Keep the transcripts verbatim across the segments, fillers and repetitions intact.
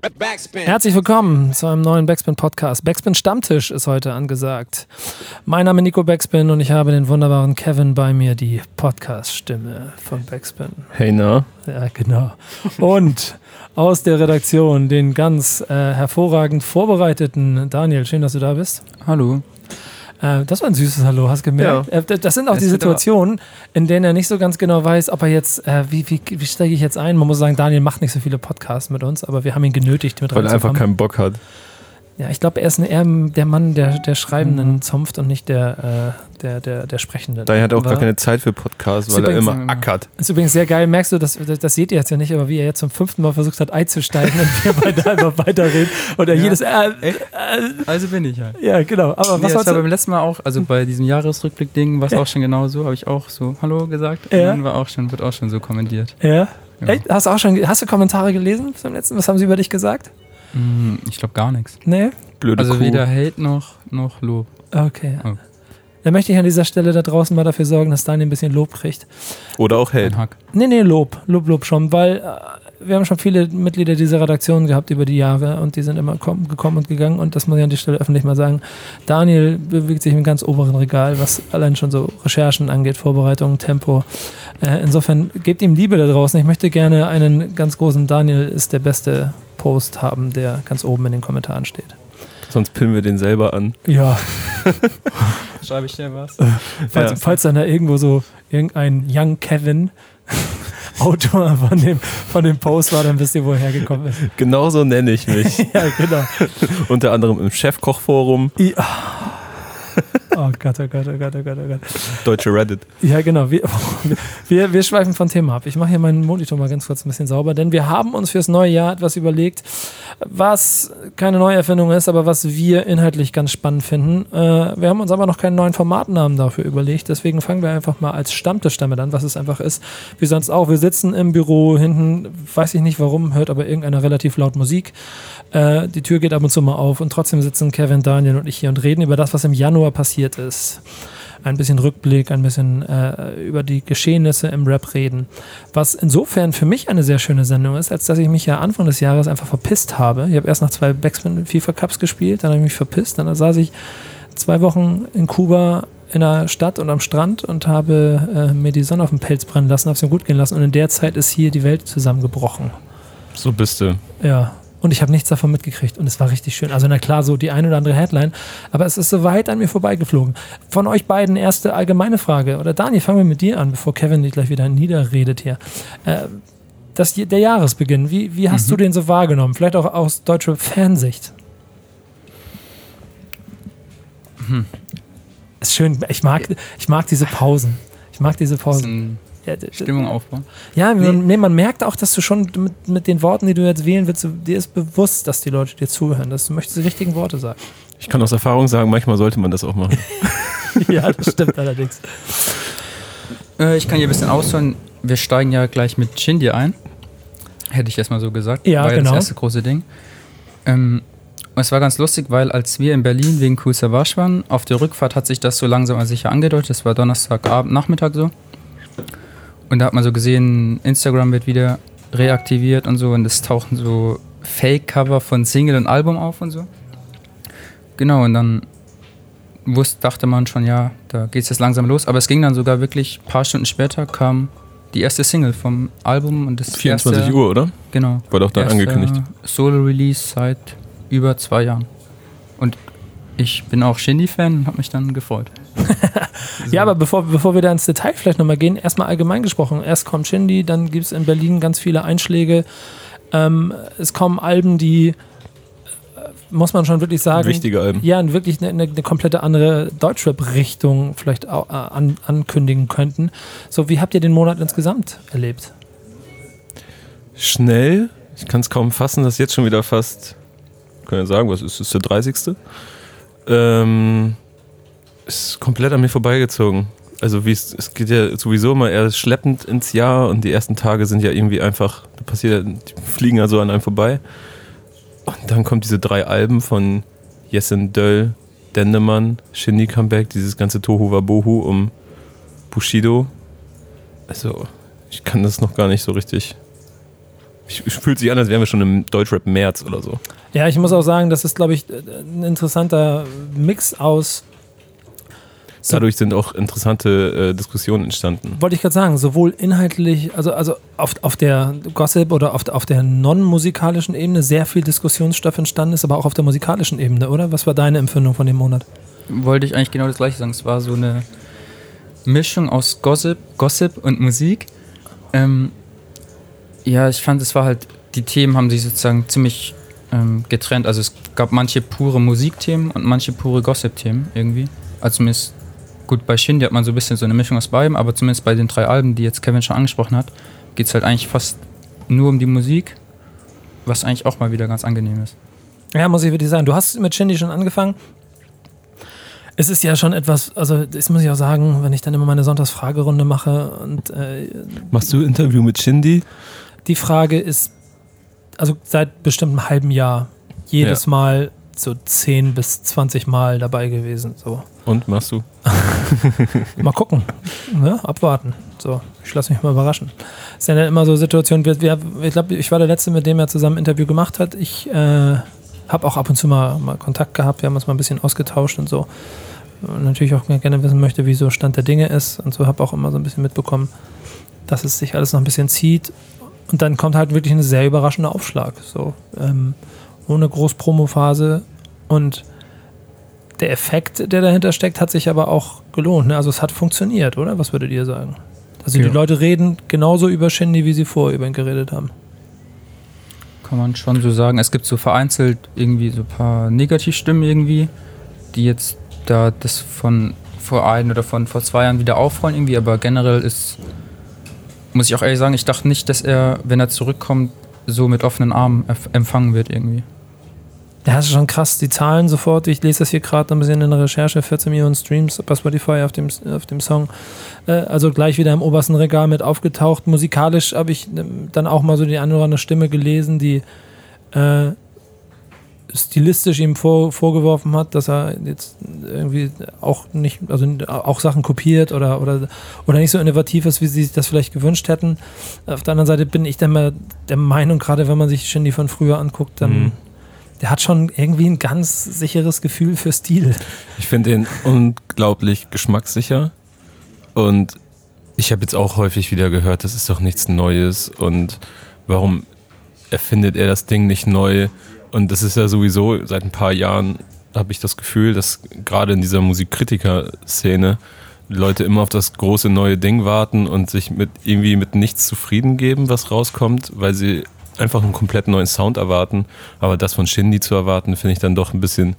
Backspin. Herzlich willkommen zu einem neuen Backspin-Podcast. Backspin Stammtisch ist heute angesagt. Mein Name ist Nico Backspin und ich habe den wunderbaren Kevin bei mir, die Podcast-Stimme von Backspin. Hey, na? Ja, genau. Und aus der Redaktion den ganz äh, hervorragend vorbereiteten Daniel. Schön, dass du da bist. Hallo. Äh, das war ein süßes Hallo, hast du gemerkt? Ja. Äh, das sind auch Es die wird Situationen, in denen er nicht so ganz genau weiß, ob er jetzt, äh, wie, wie, wie steige ich jetzt ein? Man muss sagen, Daniel macht nicht so viele Podcasts mit uns, aber wir haben ihn genötigt, mit Weil er einfach keinen Bock hat. Ja, ich glaube, er ist eher der Mann der, der Schreibenden zunft und nicht der, äh, der, der, der Sprechenden. Daniel hat auch War- gar keine Zeit für Podcasts, weil er immer ackert. Ist übrigens sehr geil, merkst du, das, das seht ihr jetzt ja nicht, aber wie er jetzt zum fünften Mal versucht hat, einzusteigen und wir beide einfach weiterreden. Und er Ja. jedes. Äh, äh, Also bin ich halt. ja, genau. Aber Nee, was das wolltest war du? beim letzten Mal auch, also bei diesem Jahresrückblick-Ding war es auch schon genau so, habe ich auch so Hallo gesagt und Ja. dann war auch schon, wird auch schon so kommentiert. Ja. Ja. Ey, hast du auch schon, hast du Kommentare gelesen zum letzten? Was haben sie über dich gesagt? Hm, ich glaube gar nichts. Nee? Blöde Also Kuh. weder Hate noch, noch Lob. Okay. Oh. Dann möchte ich an dieser Stelle da draußen mal dafür sorgen, dass Daniel ein bisschen Lob kriegt. Oder auch Hate. Ein Hack. Nee, nee, Lob. Lob, Lob schon, weil äh, wir haben schon viele Mitglieder dieser Redaktion gehabt über die Jahre und die sind immer kom- gekommen und gegangen und das muss ich an der Stelle öffentlich mal sagen. Daniel bewegt sich im ganz oberen Regal, was allein schon so Recherchen angeht, Vorbereitungen, Tempo. Äh, insofern gebt ihm Liebe da draußen. Ich möchte gerne einen ganz großen Daniel ist der beste Post haben, der ganz oben in den Kommentaren steht. Sonst pillen wir den selber an. Ja, Schreibe ich dir was? falls, Ja. falls dann da irgendwo so irgendein Young Kevin Autor von dem, von dem Post war, dann wisst ihr, wo er hergekommen ist. Genauso nenne ich mich. Ja, genau. Unter anderem im Chefkochforum, I- Oh Gott, oh Gott, oh Gott, oh Gott, oh Gott. deutsche Reddit. Ja, genau. Wir, wir, wir schweifen von Thema ab. Ich mache hier meinen Monitor mal ganz kurz ein bisschen sauber, denn wir haben uns fürs neue Jahr etwas überlegt, was keine neue Erfindung ist, aber was wir inhaltlich ganz spannend finden. Äh, wir haben uns aber noch keinen neuen Formatnamen dafür überlegt, deswegen fangen wir einfach mal als Stammtisch damit an, was es einfach ist. Wie sonst auch. Wir sitzen im Büro, hinten, weiß ich nicht warum, hört aber irgendeiner relativ laut Musik. Äh, die Tür geht ab und zu mal auf und trotzdem sitzen Kevin, Daniel und ich hier und reden über das, was im Januar passiert ist. Ein bisschen Rückblick, ein bisschen äh, über die Geschehnisse im Rap reden. Was insofern für mich eine sehr schöne Sendung ist, als dass ich mich ja Anfang des Jahres einfach verpisst habe. Ich habe erst nach zwei Backspin FIFA Cups gespielt, dann habe ich mich verpisst, dann saß ich zwei Wochen in Kuba in der Stadt und am Strand und habe äh, mir die Sonne auf den Pelz brennen lassen, habe es mir gut gehen lassen und in der Zeit ist hier die Welt zusammengebrochen. So bist du. Ja, und ich habe nichts davon mitgekriegt und es war richtig schön. Also na klar, so die eine oder andere Headline, aber es ist so weit an mir vorbeigeflogen. Von euch beiden erste allgemeine Frage. Oder Dani, fangen wir mit dir an, bevor Kevin dich gleich wieder niederredet hier. Äh, das, der Jahresbeginn, wie, wie hast Mhm. du den so wahrgenommen? Vielleicht auch aus deutscher Fansicht. Mhm. Ist schön, ich mag, ich mag diese Pausen. Ich mag diese Pausen. Bisschen Ja, d- d- Stimmung aufbauen. Ja, Nee. man, nee, man merkt auch, dass du schon mit, mit den Worten, die du jetzt wählen willst, du- dir ist bewusst, dass die Leute dir zuhören, dass du möchtest die richtigen Worte sagen. Ich kann aus Erfahrung sagen, manchmal sollte man das auch machen. Ja, das stimmt allerdings. Äh, ich kann hier ein bisschen ausholen. Wir steigen ja gleich mit Shindy ein. Hätte ich erstmal so gesagt. Ja, war ja genau. das erste große Ding. Ähm, und es war ganz lustig, weil als wir in Berlin wegen Kool Savas waren, auf der Rückfahrt hat sich das so langsam aber sicher angedeutet. Das war Donnerstagabend, Nachmittag so. Und da hat man so gesehen, Instagram wird wieder reaktiviert und so. Und es tauchen so Fake-Cover von Single und Album auf und so. Genau, und dann wusste, dachte man schon, ja, da geht es jetzt langsam los. Aber es ging dann sogar wirklich, ein paar Stunden später kam die erste Single vom Album. Und das vierundzwanzig erste, Uhr, oder? Genau. War doch dann erste angekündigt. Solo-Release seit über zwei Jahren. Und ich bin auch Shindy-Fan und habe mich dann gefreut. Ja, aber bevor, bevor wir da ins Detail vielleicht nochmal gehen, erstmal allgemein gesprochen. Erst kommt Shindy, dann gibt es in Berlin ganz viele Einschläge. Ähm, es kommen Alben, die, äh, muss man schon wirklich sagen, Wichtige Alben. ja, wirklich eine, eine, eine komplette andere Deutschrap-Richtung vielleicht auch, äh, an, ankündigen könnten. So, wie habt ihr den Monat insgesamt erlebt? Schnell. Ich kann es kaum fassen, dass jetzt schon wieder fast, kann ja sagen, was ist, ist der dreißigste Ähm, ist komplett an mir vorbeigezogen. Also wie es, es geht ja sowieso immer eher schleppend ins Jahr und die ersten Tage sind ja irgendwie einfach, da passiert, ja- die fliegen ja so an einem vorbei. Und dann kommt diese drei Alben von Jessin Döll, Dendemann, Shindy Comeback, dieses ganze Tohu Wabohu um Bushido. Also ich kann das noch gar nicht so richtig Ich, ich fühlt sich an, als wären wir schon im Deutschrap März oder so. Ja, ich muss auch sagen, das ist, glaube ich, ein interessanter Mix aus. Dadurch sind auch interessante äh, Diskussionen entstanden. Wollte ich gerade sagen, sowohl inhaltlich, also, also auf, auf der Gossip oder auf, auf der non-musikalischen Ebene sehr viel Diskussionsstoff entstanden ist, aber auch auf der musikalischen Ebene, oder? Was war deine Empfindung von dem Monat? Wollte ich eigentlich genau das Gleiche sagen. Es war so eine Mischung aus Gossip, Gossip und Musik. Ähm, ja, ich fand, es war halt, die Themen haben sich sozusagen ziemlich ähm, getrennt. Also es gab manche pure Musikthemen und manche pure Gossip-Themen irgendwie. Also zumindest, gut, bei Shindy hat man so ein bisschen so eine Mischung aus beidem, aber zumindest bei den drei Alben, die jetzt Kevin schon angesprochen hat, geht es halt eigentlich fast nur um die Musik, was eigentlich auch mal wieder ganz angenehm ist. Ja, muss ich wirklich sagen, du hast mit Shindy schon angefangen. Es ist ja schon etwas, also das muss ich auch sagen, wenn ich dann immer meine Sonntagsfragerunde mache und äh, Machst du Interview mit Shindy? Die Frage ist, also seit bestimmt einem halben Jahr jedes Ja. Mal so zehn bis zwanzig Mal dabei gewesen. So. Und, machst du? Mal gucken, ne? Abwarten. So, ich lasse mich mal überraschen. Es ist ja dann immer so Situationen, wir, wir, ich glaube, ich war der Letzte, mit dem er zusammen ein Interview gemacht hat. Ich äh, habe auch ab und zu mal, mal Kontakt gehabt, wir haben uns mal ein bisschen ausgetauscht und so. Und natürlich auch gerne wissen möchte, wie so Stand der Dinge ist und so, habe auch immer so ein bisschen mitbekommen, dass es sich alles noch ein bisschen zieht. Und dann kommt halt wirklich ein sehr überraschender Aufschlag. So, ähm, ohne Groß-Promo-Phase. Und der Effekt, der dahinter steckt, hat sich aber auch gelohnt. Ne? Also es hat funktioniert, oder? Was würdet ihr sagen? Also Ja. die Leute reden genauso über Shindy, wie sie vorher über ihn geredet haben. Kann man schon so sagen. Es gibt so vereinzelt irgendwie so ein paar Negativstimmen irgendwie, die jetzt da das von vor ein oder von vor zwei Jahren wieder aufrollen irgendwie, aber generell ist, muss ich auch ehrlich sagen, ich dachte nicht, dass er, wenn er zurückkommt, so mit offenen Armen erf- empfangen wird irgendwie. Ja, das ist schon krass. Die Zahlen sofort, ich lese das hier gerade ein bisschen in der Recherche, vierzehn Millionen Streams bei Spotify auf dem, auf dem Song. Äh, also gleich wieder im obersten Regal mit aufgetaucht. Musikalisch habe ich ähm, dann auch mal so die eine oder andere Stimme gelesen, die äh, stilistisch ihm vor, vorgeworfen hat, dass er jetzt irgendwie auch nicht, also auch Sachen kopiert oder, oder, oder nicht so innovativ ist, wie sie sich das vielleicht gewünscht hätten. Auf der anderen Seite bin ich dann mal der Meinung, gerade wenn man sich Shindy von früher anguckt, dann Mhm. der hat schon irgendwie ein ganz sicheres Gefühl für Stil. Ich finde ihn unglaublich geschmackssicher und ich habe jetzt auch häufig wieder gehört, das ist doch nichts Neues und warum erfindet er das Ding nicht neu? Und das ist ja sowieso, seit ein paar Jahren habe ich das Gefühl, dass gerade in dieser Musikkritiker-Szene Leute immer auf das große neue Ding warten und sich mit irgendwie mit nichts zufrieden geben, was rauskommt, weil sie einfach einen komplett neuen Sound erwarten. Aber das von Shindy zu erwarten, finde ich dann doch ein bisschen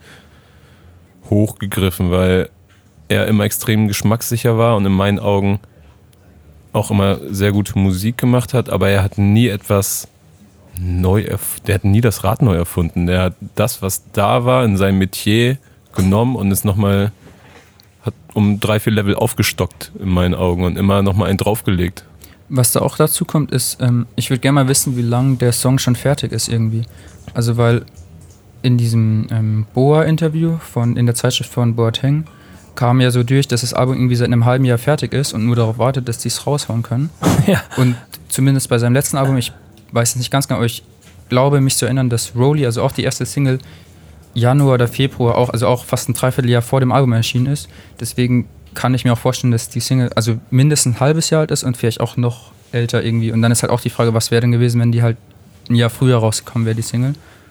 hochgegriffen, weil er immer extrem geschmackssicher war und in meinen Augen auch immer sehr gute Musik gemacht hat, aber er hat nie etwas neu, erf- der hat nie das Rad neu erfunden. Der hat das, was da war, in seinem Metier genommen und es nochmal hat um drei, vier Level aufgestockt in meinen Augen und immer nochmal einen draufgelegt. Was da auch dazu kommt, ist, ähm, ich würde gerne mal wissen, wie lange der Song schon fertig ist irgendwie. Also weil in diesem ähm, Boa-Interview von in der Zeitschrift von Boateng kam ja so durch, dass das Album irgendwie seit einem halben Jahr fertig ist und nur darauf wartet, dass die es raushauen können. Ja. Und zumindest bei seinem letzten Album, ich weiß es nicht ganz genau, aber ich glaube mich zu erinnern, dass Rolly, also auch die erste Single, Januar oder Februar auch, also auch fast ein Dreivierteljahr vor dem Album erschienen ist. Deswegen kann ich mir auch vorstellen, dass die Single also mindestens ein halbes Jahr alt ist und vielleicht auch noch älter irgendwie. Und dann ist halt auch die Frage, was wäre denn gewesen, wenn die halt ein Jahr früher rausgekommen wäre, die Single.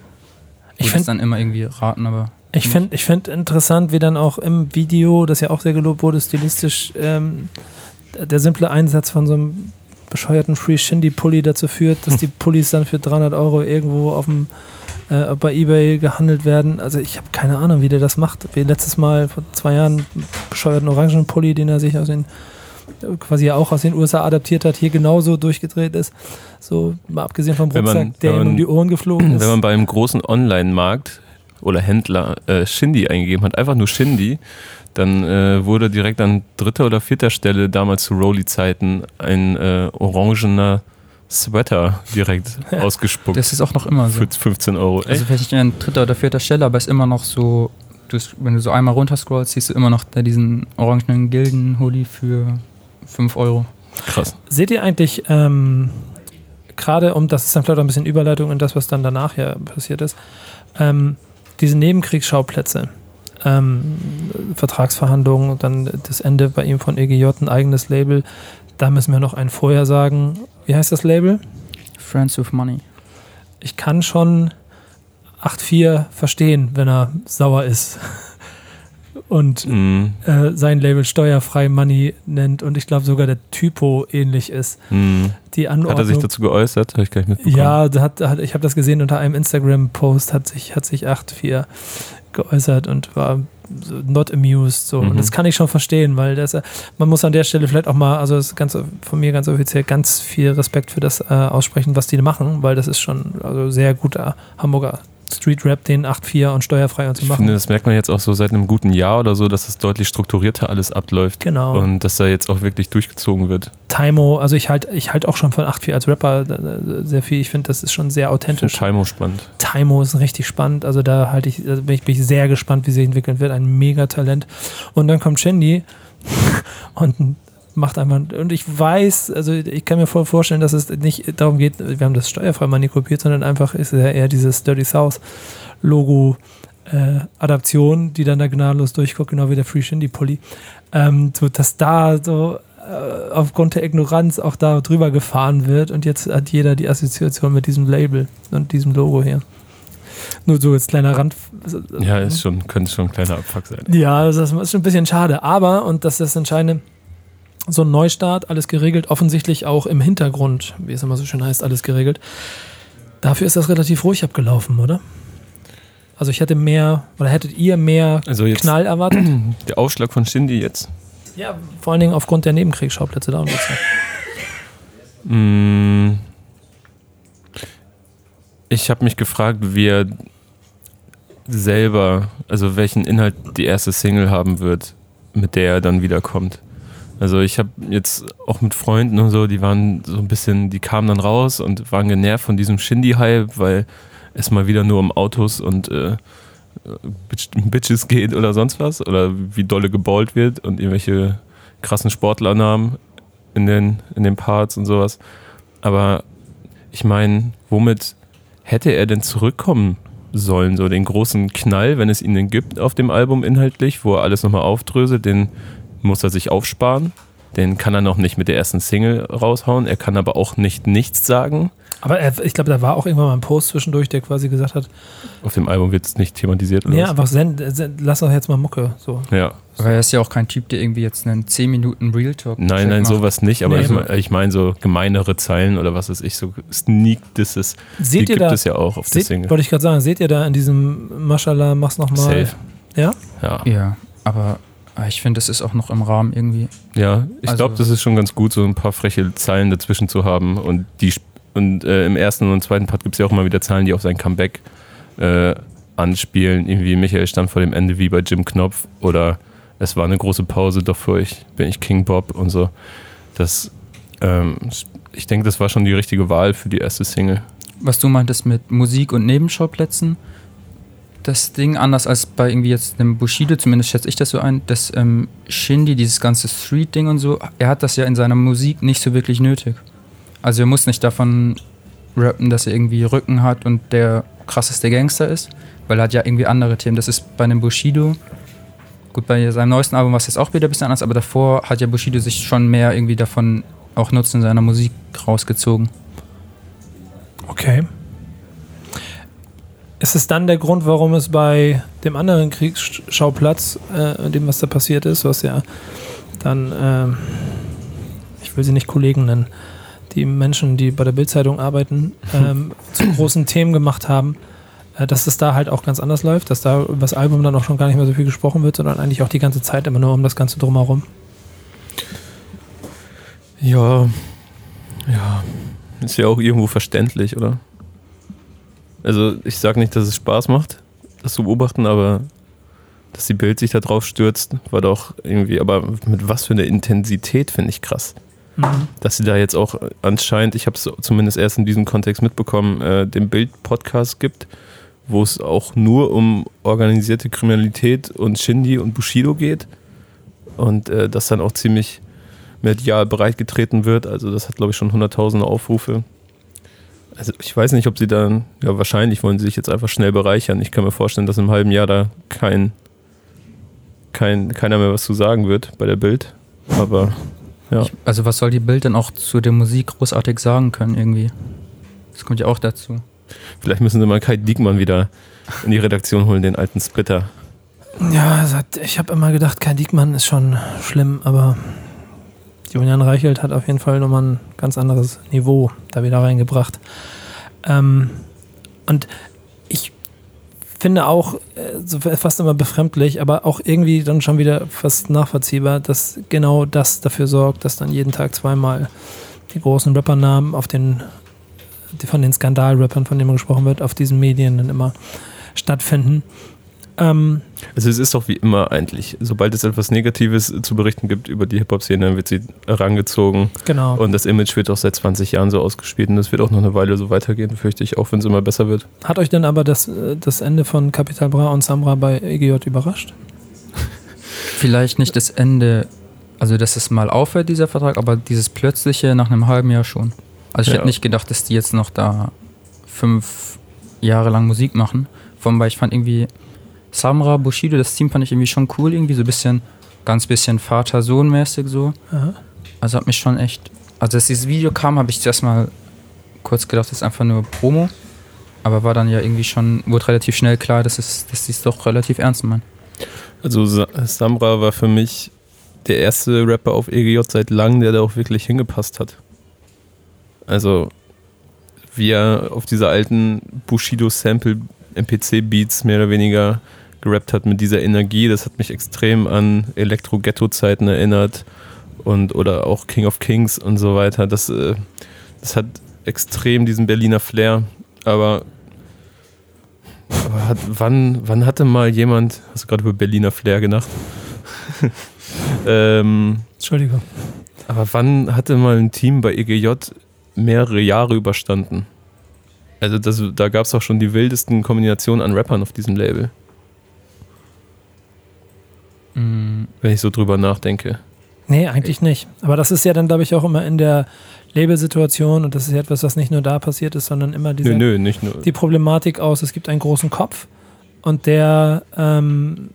Ich Ich find- finde dann immer irgendwie raten, aber Ich finde ich find interessant, wie dann auch im Video, das ja auch sehr gelobt wurde, stilistisch ähm, der simple Einsatz von so einem bescheuerten Free Shindy Pulli dazu führt, dass die Pullis dann für dreihundert Euro irgendwo auf dem äh, bei eBay gehandelt werden. Also ich habe keine Ahnung, wie der das macht. Wie letztes Mal vor zwei Jahren einen bescheuerten orangen Pulli, den er sich aus den quasi auch aus den U S A adaptiert hat, hier genauso durchgedreht ist. So mal abgesehen vom Wenn man- Rucksack, der wenn ihm man- um die Ohren geflogen ist. Wenn man bei einem großen Online-Markt oder Händler äh, Shindy eingegeben hat, einfach nur Shindy, dann äh, wurde direkt an dritter oder vierter Stelle damals zu Rolly-Zeiten ein äh, orangener Sweater direkt ausgespuckt. das ist auch noch immer so. Für fünfzehn Euro. Also vielleicht nicht an dritter oder vierter Stelle, aber ist immer noch so, du, wenn du so einmal runterscrollst, siehst du immer noch da diesen orangenen Gilden-Hoodie für fünf Euro. Krass. Seht ihr eigentlich ähm, gerade, um das ist dann vielleicht auch ein bisschen Überleitung in das, was dann danach ja passiert ist, ähm, diese Nebenkriegsschauplätze, ähm, Vertragsverhandlungen, dann das Ende bei ihm von E G J, ein eigenes Label, da müssen wir noch ein vorher sagen. Wie heißt das Label? Friends with Money. Ich kann schon acht vier verstehen, wenn er sauer ist und Mm. äh, sein Label steuerfrei Money nennt und ich glaube sogar der Typo ähnlich ist. Mm. Die Anordnung, Hat er sich dazu geäußert? Habe ich gar nicht mitbekommen. ja, da hat, hat, ich habe das gesehen unter einem Instagram-Post, hat sich, hat sich acht vier geäußert und war so not amused. So. Mhm. Und das kann ich schon verstehen, weil das, man muss an der Stelle vielleicht auch mal, also das ist ganz, von mir ganz offiziell ganz viel Respekt für das äh, aussprechen, was die machen, weil das ist schon also sehr guter Hamburger Street-Rap, den acht vier und steuerfrei und zu Ich machen. finde, das merkt man jetzt auch so seit einem guten Jahr oder so, dass es deutlich strukturierter alles abläuft. Genau. Und dass da jetzt auch wirklich durchgezogen wird. Taimo, also ich halte ich halt auch schon von acht vier als Rapper äh, sehr viel. Ich finde, das ist schon sehr Ich finde authentisch. Taimo spannend. Taimo ist richtig spannend. Also da halte ich, also bin ich, bin ich sehr gespannt, wie sich entwickeln wird. Ein Mega-Talent. Und dann kommt Shindy und macht einfach, und ich weiß, also ich kann mir voll vorstellen, dass es nicht darum geht, wir haben das steuerfrei manipuliert, sondern einfach ist ja eher dieses Dirty South Logo äh, Adaption, die dann da gnadenlos durchguckt, genau wie der Free Shindy Pulli. Ähm, so, dass da so äh, aufgrund der Ignoranz auch da drüber gefahren wird und jetzt hat jeder die Assoziation mit diesem Label und diesem Logo hier. Nur so jetzt kleiner Rand. Ja, ist schon, könnte schon ein kleiner Abfuck sein. Ja, das ist schon ein bisschen schade, aber, und das ist das Entscheidende, so ein Neustart, alles geregelt, offensichtlich auch im Hintergrund, wie es immer so schön heißt, alles geregelt. Dafür ist das relativ ruhig abgelaufen, oder? Also ich hätte mehr, oder hättet ihr mehr Also jetzt Knall erwartet? der Aufschlag von Shindy jetzt. Ja, vor allen Dingen aufgrund der Nebenkriegsschauplätze da und so. Mm. Ich habe mich gefragt, wie er selber, also welchen Inhalt die erste Single haben wird, mit der er dann wiederkommt. Also ich habe jetzt auch mit Freunden und so, die waren so ein bisschen, die kamen dann raus und waren genervt von diesem Shindy-Hype, weil es mal wieder nur um Autos und äh, Bitches geht oder sonst was oder wie dolle geballt wird und irgendwelche krassen Sportlernamen in den, in den Parts und sowas. Aber ich meine, womit hätte er denn zurückkommen sollen? So den großen Knall, wenn es ihn denn gibt auf dem Album inhaltlich, wo er alles nochmal aufdröselt, den muss er sich aufsparen. Den kann er noch nicht mit der ersten Single raushauen. Er kann aber auch nicht nichts sagen. Aber er, ich glaube, da war auch irgendwann mal ein Post zwischendurch, der quasi gesagt hat, Auf dem Album wird es nicht thematisiert. Oder nee, was? einfach send, send, lass doch jetzt mal Mucke. So. Ja. Aber er ist ja auch kein Typ, der irgendwie jetzt einen zehn Minuten Real Talk Nein, nein, macht. sowas nicht. Aber Nee. ich meine ich mein so gemeinere Zeilen oder was weiß ich, so Sneak Disses. Die Seht ihr gibt da, es ja auch auf der seht, Single. wollte ich gerade sagen, seht ihr da in diesem Maschallah, mach's nochmal? Safe. Ja? Ja. Ja, aber ah, ich finde, das ist auch noch im Rahmen irgendwie. Ja, ich Also- glaube, das ist schon ganz gut, so ein paar freche Zeilen dazwischen zu haben. Und die sp- und äh, im ersten und zweiten Part gibt es ja auch immer wieder Zeilen, die auf sein Comeback äh, anspielen. Irgendwie Michael stand vor dem Ende wie bei Jim Knopf oder es war eine große Pause, doch für ich bin ich King Bob und so. Das, ähm, ich denke, das war schon die richtige Wahl für die erste Single. Was du meintest mit Musik und Nebenschauplätzen, das Ding, anders als bei irgendwie jetzt einem Bushido, zumindest schätze ich das so ein, dass ähm, Shindy, dieses ganze Street-Ding und so, er hat das ja in seiner Musik nicht so wirklich nötig. Also er muss nicht davon rappen, dass er irgendwie Rücken hat und der krasseste Gangster ist, weil er hat ja irgendwie andere Themen. Das ist bei einem Bushido, gut, bei seinem neuesten Album war es jetzt auch wieder ein bisschen anders, aber davor hat ja Bushido sich schon mehr irgendwie davon auch Nutzen in seiner Musik rausgezogen. Okay. Ist es dann der Grund, warum es bei dem anderen Kriegsschauplatz, äh, dem was da passiert ist, was ja dann, ähm, ich will sie nicht Kollegen nennen, die Menschen, die bei der Bild-Zeitung arbeiten, ähm, zu großen Themen gemacht haben, äh, dass es da halt auch ganz anders läuft, dass da über das Album dann auch schon gar nicht mehr so viel gesprochen wird, sondern eigentlich auch die ganze Zeit immer nur um das Ganze drumherum? Ja, ja, ist ja auch irgendwo verständlich, oder? Also ich sage nicht, dass es Spaß macht, das zu beobachten, aber dass die Bild sich da drauf stürzt, war doch irgendwie, aber mit was für einer Intensität, finde ich krass. Mhm. Dass sie da jetzt auch anscheinend, ich habe es zumindest erst in diesem Kontext mitbekommen, äh, den Bild-Podcast gibt, wo es auch nur um organisierte Kriminalität und Shindy und Bushido geht und äh, das dann auch ziemlich medial breitgetreten wird. Also das hat, glaube ich, schon hunderttausende Aufrufe. Also ich weiß nicht, ob sie dann, ja wahrscheinlich wollen sie sich jetzt einfach schnell bereichern. Ich kann mir vorstellen, dass im halben Jahr da kein, kein, keiner mehr was zu sagen wird bei der Bild. Aber ja. Ich, also was soll die Bild denn auch zu der Musik großartig sagen können irgendwie? Das kommt ja auch dazu. Vielleicht müssen sie mal Kai Diekmann wieder in die Redaktion holen, den alten Splitter. Ja, ich habe immer gedacht, Kai Diekmann ist schon schlimm, aber Julian Reichelt hat auf jeden Fall nochmal ein ganz anderes Niveau da wieder reingebracht. Ähm, und ich finde auch äh, so fast immer befremdlich, aber auch irgendwie dann schon wieder fast nachvollziehbar, dass genau das dafür sorgt, dass dann jeden Tag zweimal die großen Rappernamen auf den, die von den Skandalrappern, von denen gesprochen wird, auf diesen Medien dann immer stattfinden. Ähm, also es ist doch wie immer eigentlich, sobald es etwas Negatives zu berichten gibt über die Hip-Hop-Szene, dann wird sie herangezogen. Genau. Und das Image wird auch seit zwanzig Jahren so ausgespielt und das wird auch noch eine Weile so weitergehen, fürchte ich, auch wenn es immer besser wird. Hat euch denn aber das, das Ende von Capital Bra und Samra bei E G J überrascht? Vielleicht nicht das Ende, also dass es mal aufhört, dieser Vertrag, aber dieses plötzliche nach einem halben Jahr schon. Also ich Ja. hätte nicht gedacht, dass die jetzt noch da fünf Jahre lang Musik machen. Vor allem, weil ich fand irgendwie Samra, Bushido, das Team fand ich irgendwie schon cool, irgendwie so ein bisschen, ganz bisschen Vater-Sohn-mäßig so. Aha. Also hat mich schon echt, also als dieses Video kam, habe ich zuerst mal kurz gedacht, das ist einfach nur Promo, aber war dann ja irgendwie schon, wurde relativ schnell klar, dass es, dass sie es doch relativ ernst meinen. Also Sa- Samra war für mich der erste Rapper auf E G J seit langem, der da auch wirklich hingepasst hat. Also wie er auf diese alten Bushido-Sample-M P C-Beats mehr oder weniger gerappt hat mit dieser Energie, das hat mich extrem an Elektro-Ghetto-Zeiten erinnert und oder auch King of Kings und so weiter. Das, äh, das hat extrem diesen Berliner Flair, aber, aber hat, wann, wann hatte mal jemand, hast du gerade über Berliner Flair gedacht? ähm, Entschuldigung. aber wann hatte mal ein Team bei E G J mehrere Jahre überstanden? Also das, da gab es auch schon die wildesten Kombinationen an Rappern auf diesem Label. Mhm. Wenn ich so drüber nachdenke. Nee, eigentlich nicht. Aber das ist ja dann, glaube ich, auch immer in der Labelsituation und das ist ja etwas, was nicht nur da passiert ist, sondern immer diese, Nö, nö, nicht nur. die Problematik aus, es gibt einen großen Kopf und der ähm,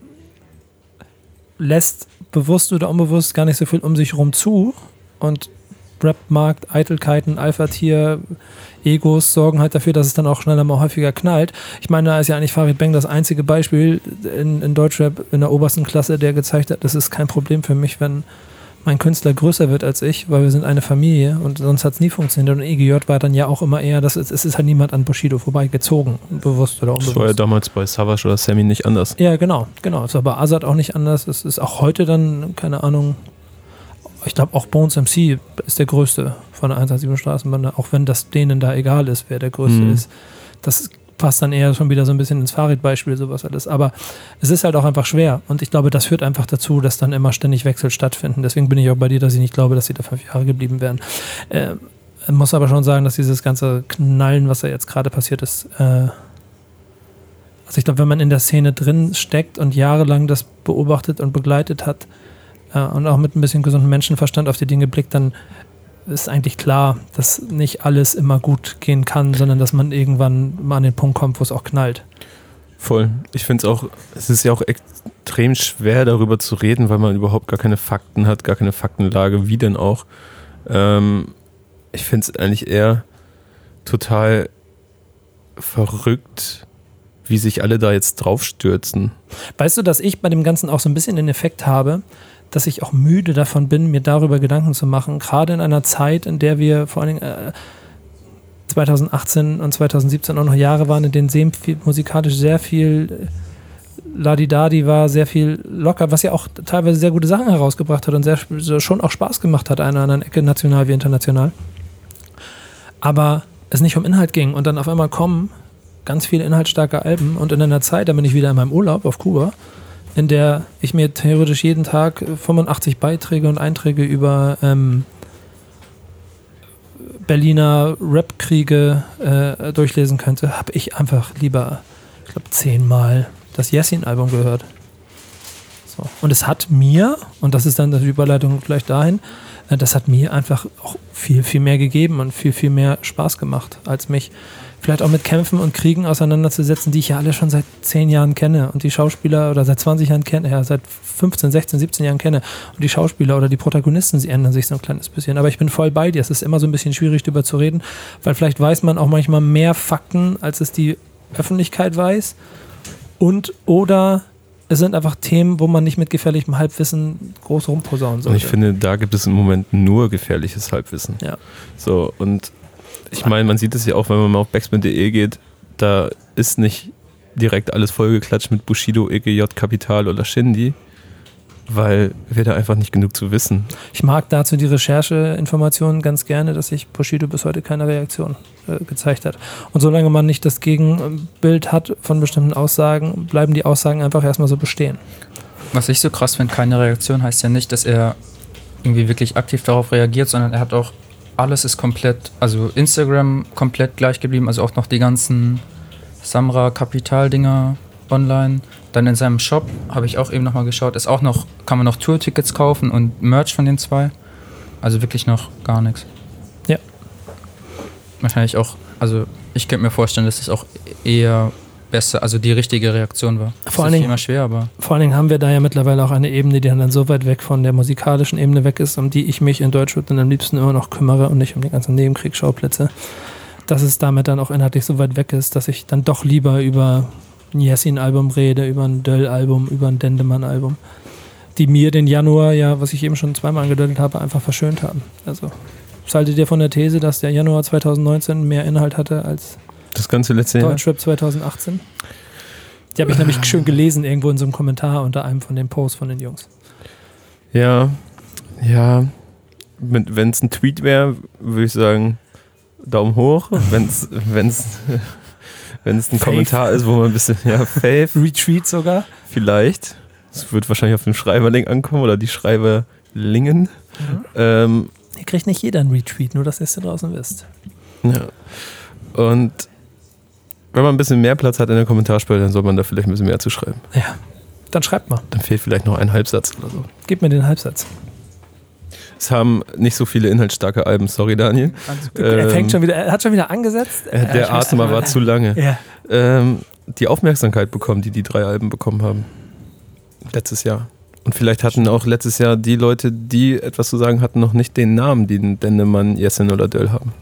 lässt bewusst oder unbewusst gar nicht so viel um sich rum zu und Rap-Markt, Eitelkeiten, Alpha-Tier, Egos sorgen halt dafür, dass es dann auch schneller mal häufiger knallt. Ich meine, da ist ja eigentlich Farid Bang das einzige Beispiel in, in Deutschrap in der obersten Klasse, der gezeigt hat, das ist kein Problem für mich, wenn mein Künstler größer wird als ich, weil wir sind eine Familie und sonst hat es nie funktioniert. Und E G J war dann ja auch immer eher, das ist, es ist halt niemand an Bushido vorbeigezogen, bewusst oder unbewusst. Das war ja damals bei Savage oder Sammy nicht anders. Ja, genau, genau. Es war bei Azad auch nicht anders. Es ist auch heute dann, keine Ahnung, ich glaube auch Bones M C ist der größte von der eins eins sieben Straßenbande, auch wenn das denen da egal ist, wer der größte Mhm. ist. Das passt dann eher schon wieder so ein bisschen ins Farid-Beispiel, sowas alles. Aber es ist halt auch einfach schwer und ich glaube, das führt einfach dazu, dass dann immer ständig Wechsel stattfinden. Deswegen bin ich auch bei dir, dass ich nicht glaube, dass sie da fünf Jahre geblieben wären. Ähm, muss aber schon sagen, dass dieses ganze Knallen, was da jetzt gerade passiert ist, äh, also ich glaube, wenn man in der Szene drin steckt und jahrelang das beobachtet und begleitet hat, äh, und auch mit ein bisschen gesundem Menschenverstand auf die Dinge blickt, dann ist eigentlich klar, dass nicht alles immer gut gehen kann, sondern dass man irgendwann mal an den Punkt kommt, wo es auch knallt. Voll. Ich finde es auch, es ist ja auch extrem schwer darüber zu reden, weil man überhaupt gar keine Fakten hat, gar keine Faktenlage, wie denn auch. Ähm, ich finde es eigentlich eher total verrückt, wie sich alle da jetzt draufstürzen. Weißt du, dass ich bei dem Ganzen auch so ein bisschen den Effekt habe, dass ich auch müde davon bin, mir darüber Gedanken zu machen, gerade in einer Zeit, in der wir vor allen Dingen äh, zwanzig achtzehn und zwanzig siebzehn auch noch Jahre waren, in denen sehr viel, musikalisch sehr viel Ladidadi war, sehr viel locker, was ja auch teilweise sehr gute Sachen herausgebracht hat und sehr, schon auch Spaß gemacht hat, an einer anderen Ecke, national wie international. Aber es nicht um Inhalt ging und dann auf einmal kommen ganz viele inhaltsstarke Alben und in einer Zeit, da bin ich wieder in meinem Urlaub auf Kuba, in der ich mir theoretisch jeden Tag fünfundachtzig Beiträge und Einträge über ähm, Berliner Rap-Kriege äh, durchlesen könnte, habe ich einfach lieber, ich glaube, zehnmal das Yassin-Album gehört. So. So. Und es hat mir, und das ist dann die Überleitung gleich dahin, äh, das hat mir einfach auch viel, viel mehr gegeben und viel, viel mehr Spaß gemacht, als mich vielleicht auch mit Kämpfen und Kriegen auseinanderzusetzen, die ich ja alle schon seit zehn Jahren kenne und die Schauspieler oder seit zwanzig Jahren kenne, ja, seit fünfzehn, sechzehn, siebzehn Jahren kenne und die Schauspieler oder die Protagonisten, sie ändern sich so ein kleines bisschen. Aber ich bin voll bei dir. Es ist immer so ein bisschen schwierig, darüber zu reden, weil vielleicht weiß man auch manchmal mehr Fakten, als es die Öffentlichkeit weiß und oder es sind einfach Themen, wo man nicht mit gefährlichem Halbwissen groß rumposaunen sollte. Und ich finde, da gibt es im Moment nur gefährliches Halbwissen. Ja. So, und ich meine, man sieht es ja auch, wenn man mal auf backspin punkt de geht, da ist nicht direkt alles vollgeklatscht mit Bushido, E G J, Kapital oder Shindy, weil wir da einfach nicht genug zu wissen. Ich mag dazu die Rechercheinformationen ganz gerne, dass sich Bushido bis heute keine Reaktion äh, gezeigt hat. Und solange man nicht das Gegenbild hat von bestimmten Aussagen, bleiben die Aussagen einfach erstmal so bestehen. Was ich so krass finde, keine Reaktion heißt ja nicht, dass er irgendwie wirklich aktiv darauf reagiert, sondern er hat auch alles ist komplett, also Instagram komplett gleich geblieben, also auch noch die ganzen Samra-Kapital-Dinger online. Dann in seinem Shop, habe ich auch eben nochmal geschaut, ist auch noch, kann man noch Tour-Tickets kaufen und Merch von den zwei. Also wirklich noch gar nichts. Ja. Wahrscheinlich auch, also ich könnte mir vorstellen, dass es auch eher besser, also die richtige Reaktion war. Das vor ist allen Dingen, immer schwer, aber... Vor allen Dingen haben wir da ja mittlerweile auch eine Ebene, die dann so weit weg von der musikalischen Ebene weg ist, um die ich mich in Deutschland dann am liebsten immer noch kümmere und nicht um die ganzen Nebenkriegsschauplätze. Dass es damit dann auch inhaltlich so weit weg ist, dass ich dann doch lieber über ein Yassin-Album rede, über ein Döll-Album, über ein Dendemann-Album, die mir den Januar, ja, was ich eben schon zweimal angedeutet habe, einfach verschönt haben. Also, was haltet ihr von der These, dass der Januar zwanzig neunzehn mehr Inhalt hatte als das ganze letzte Jahr? Deutschrap zwanzig achtzehn? Die habe ich nämlich schön gelesen, irgendwo in so einem Kommentar unter einem von den Posts von den Jungs. Ja, ja. Wenn es ein Tweet wäre, würde ich sagen, Daumen hoch. Wenn es wenn es ein Fave. Kommentar ist, wo man ein bisschen, ja, Fave. Retweet sogar. Vielleicht. Es wird wahrscheinlich auf den Schreiberling ankommen oder die Schreiberlingen. Mhm. Ähm, Hier kriegt nicht jeder einen Retweet, nur dass ihr es da draußen wisst. Ja. Und wenn man ein bisschen mehr Platz hat in der Kommentarspalte, dann soll man da vielleicht ein bisschen mehr zu schreiben. Ja, dann schreibt mal. Dann fehlt vielleicht noch ein Halbsatz oder so. Gib mir den Halbsatz. Es haben nicht so viele inhaltsstarke Alben, sorry Daniel. Er ähm, fängt schon wieder, er hat schon wieder angesetzt. Äh, der äh, Atem war zu lange. Ja. Ähm, die Aufmerksamkeit bekommen, die die drei Alben bekommen haben. Letztes Jahr. Und vielleicht hatten auch letztes Jahr die Leute, die etwas zu sagen hatten, noch nicht den Namen, den Dendemann, Yassin oder Döll haben.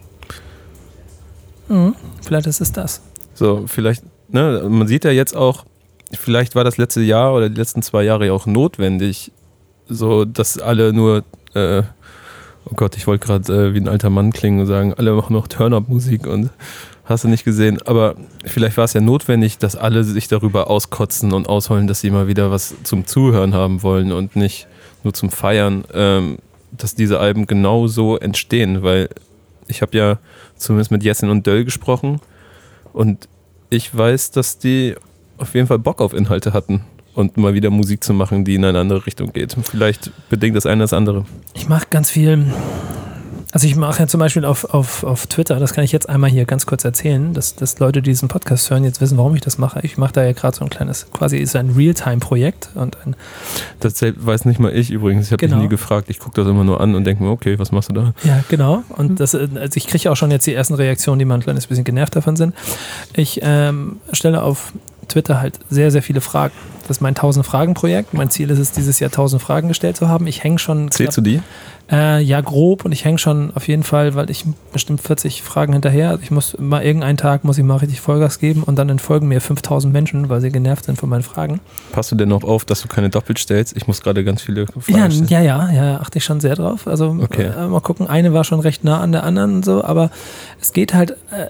Mhm. Vielleicht ist es das. So, vielleicht, ne, man sieht ja jetzt auch, vielleicht war das letzte Jahr oder die letzten zwei Jahre ja auch notwendig, so, dass alle nur, äh, oh Gott, ich wollte gerade äh, wie ein alter Mann klingen und sagen, alle machen noch Turn-Up-Musik und hast du nicht gesehen, aber vielleicht war es ja notwendig, dass alle sich darüber auskotzen und ausholen, dass sie mal wieder was zum Zuhören haben wollen und nicht nur zum Feiern, ähm, dass diese Alben genau so entstehen, weil ich habe ja zumindest mit Yassin und Döll gesprochen und ich weiß, dass die auf jeden Fall Bock auf Inhalte hatten und mal wieder Musik zu machen, die in eine andere Richtung geht. Vielleicht bedingt das eine das andere. Ich mache ganz viel, also ich mache ja zum Beispiel auf, auf, auf Twitter, das kann ich jetzt einmal hier ganz kurz erzählen, dass, dass Leute, die diesen Podcast hören, jetzt wissen, warum ich das mache. Ich mache da ja gerade so ein kleines, quasi ist ein Realtime-Projekt. Und ein das weiß nicht mal ich übrigens, ich habe genau. dich nie gefragt, ich gucke das immer nur an und denke mir, okay, was machst du da? Ja, genau. Und das, also ich kriege auch schon jetzt die ersten Reaktionen, die mal ein kleines bisschen genervt davon sind. Ich ähm, stelle auf Twitter halt sehr, sehr viele Fragen. Das ist mein tausend-Fragen-Projekt. Mein Ziel ist es, dieses Jahr tausend Fragen gestellt zu haben. Ich hänge schon... Zählst du die? Äh, ja, grob. Und ich hänge schon auf jeden Fall, weil ich bestimmt vierzig Fragen hinterher. Also ich muss mal irgendeinen Tag, muss ich mal richtig Vollgas geben und dann entfolgen mir fünftausend Menschen, weil sie genervt sind von meinen Fragen. Passt du denn noch auf, dass du keine doppelt stellst? Ich muss gerade ganz viele Fragen ja, stellen. Ja, ja, ja, achte ich schon sehr drauf. Also okay. äh, mal gucken. Eine war schon recht nah an der anderen und so, aber es geht halt... Äh,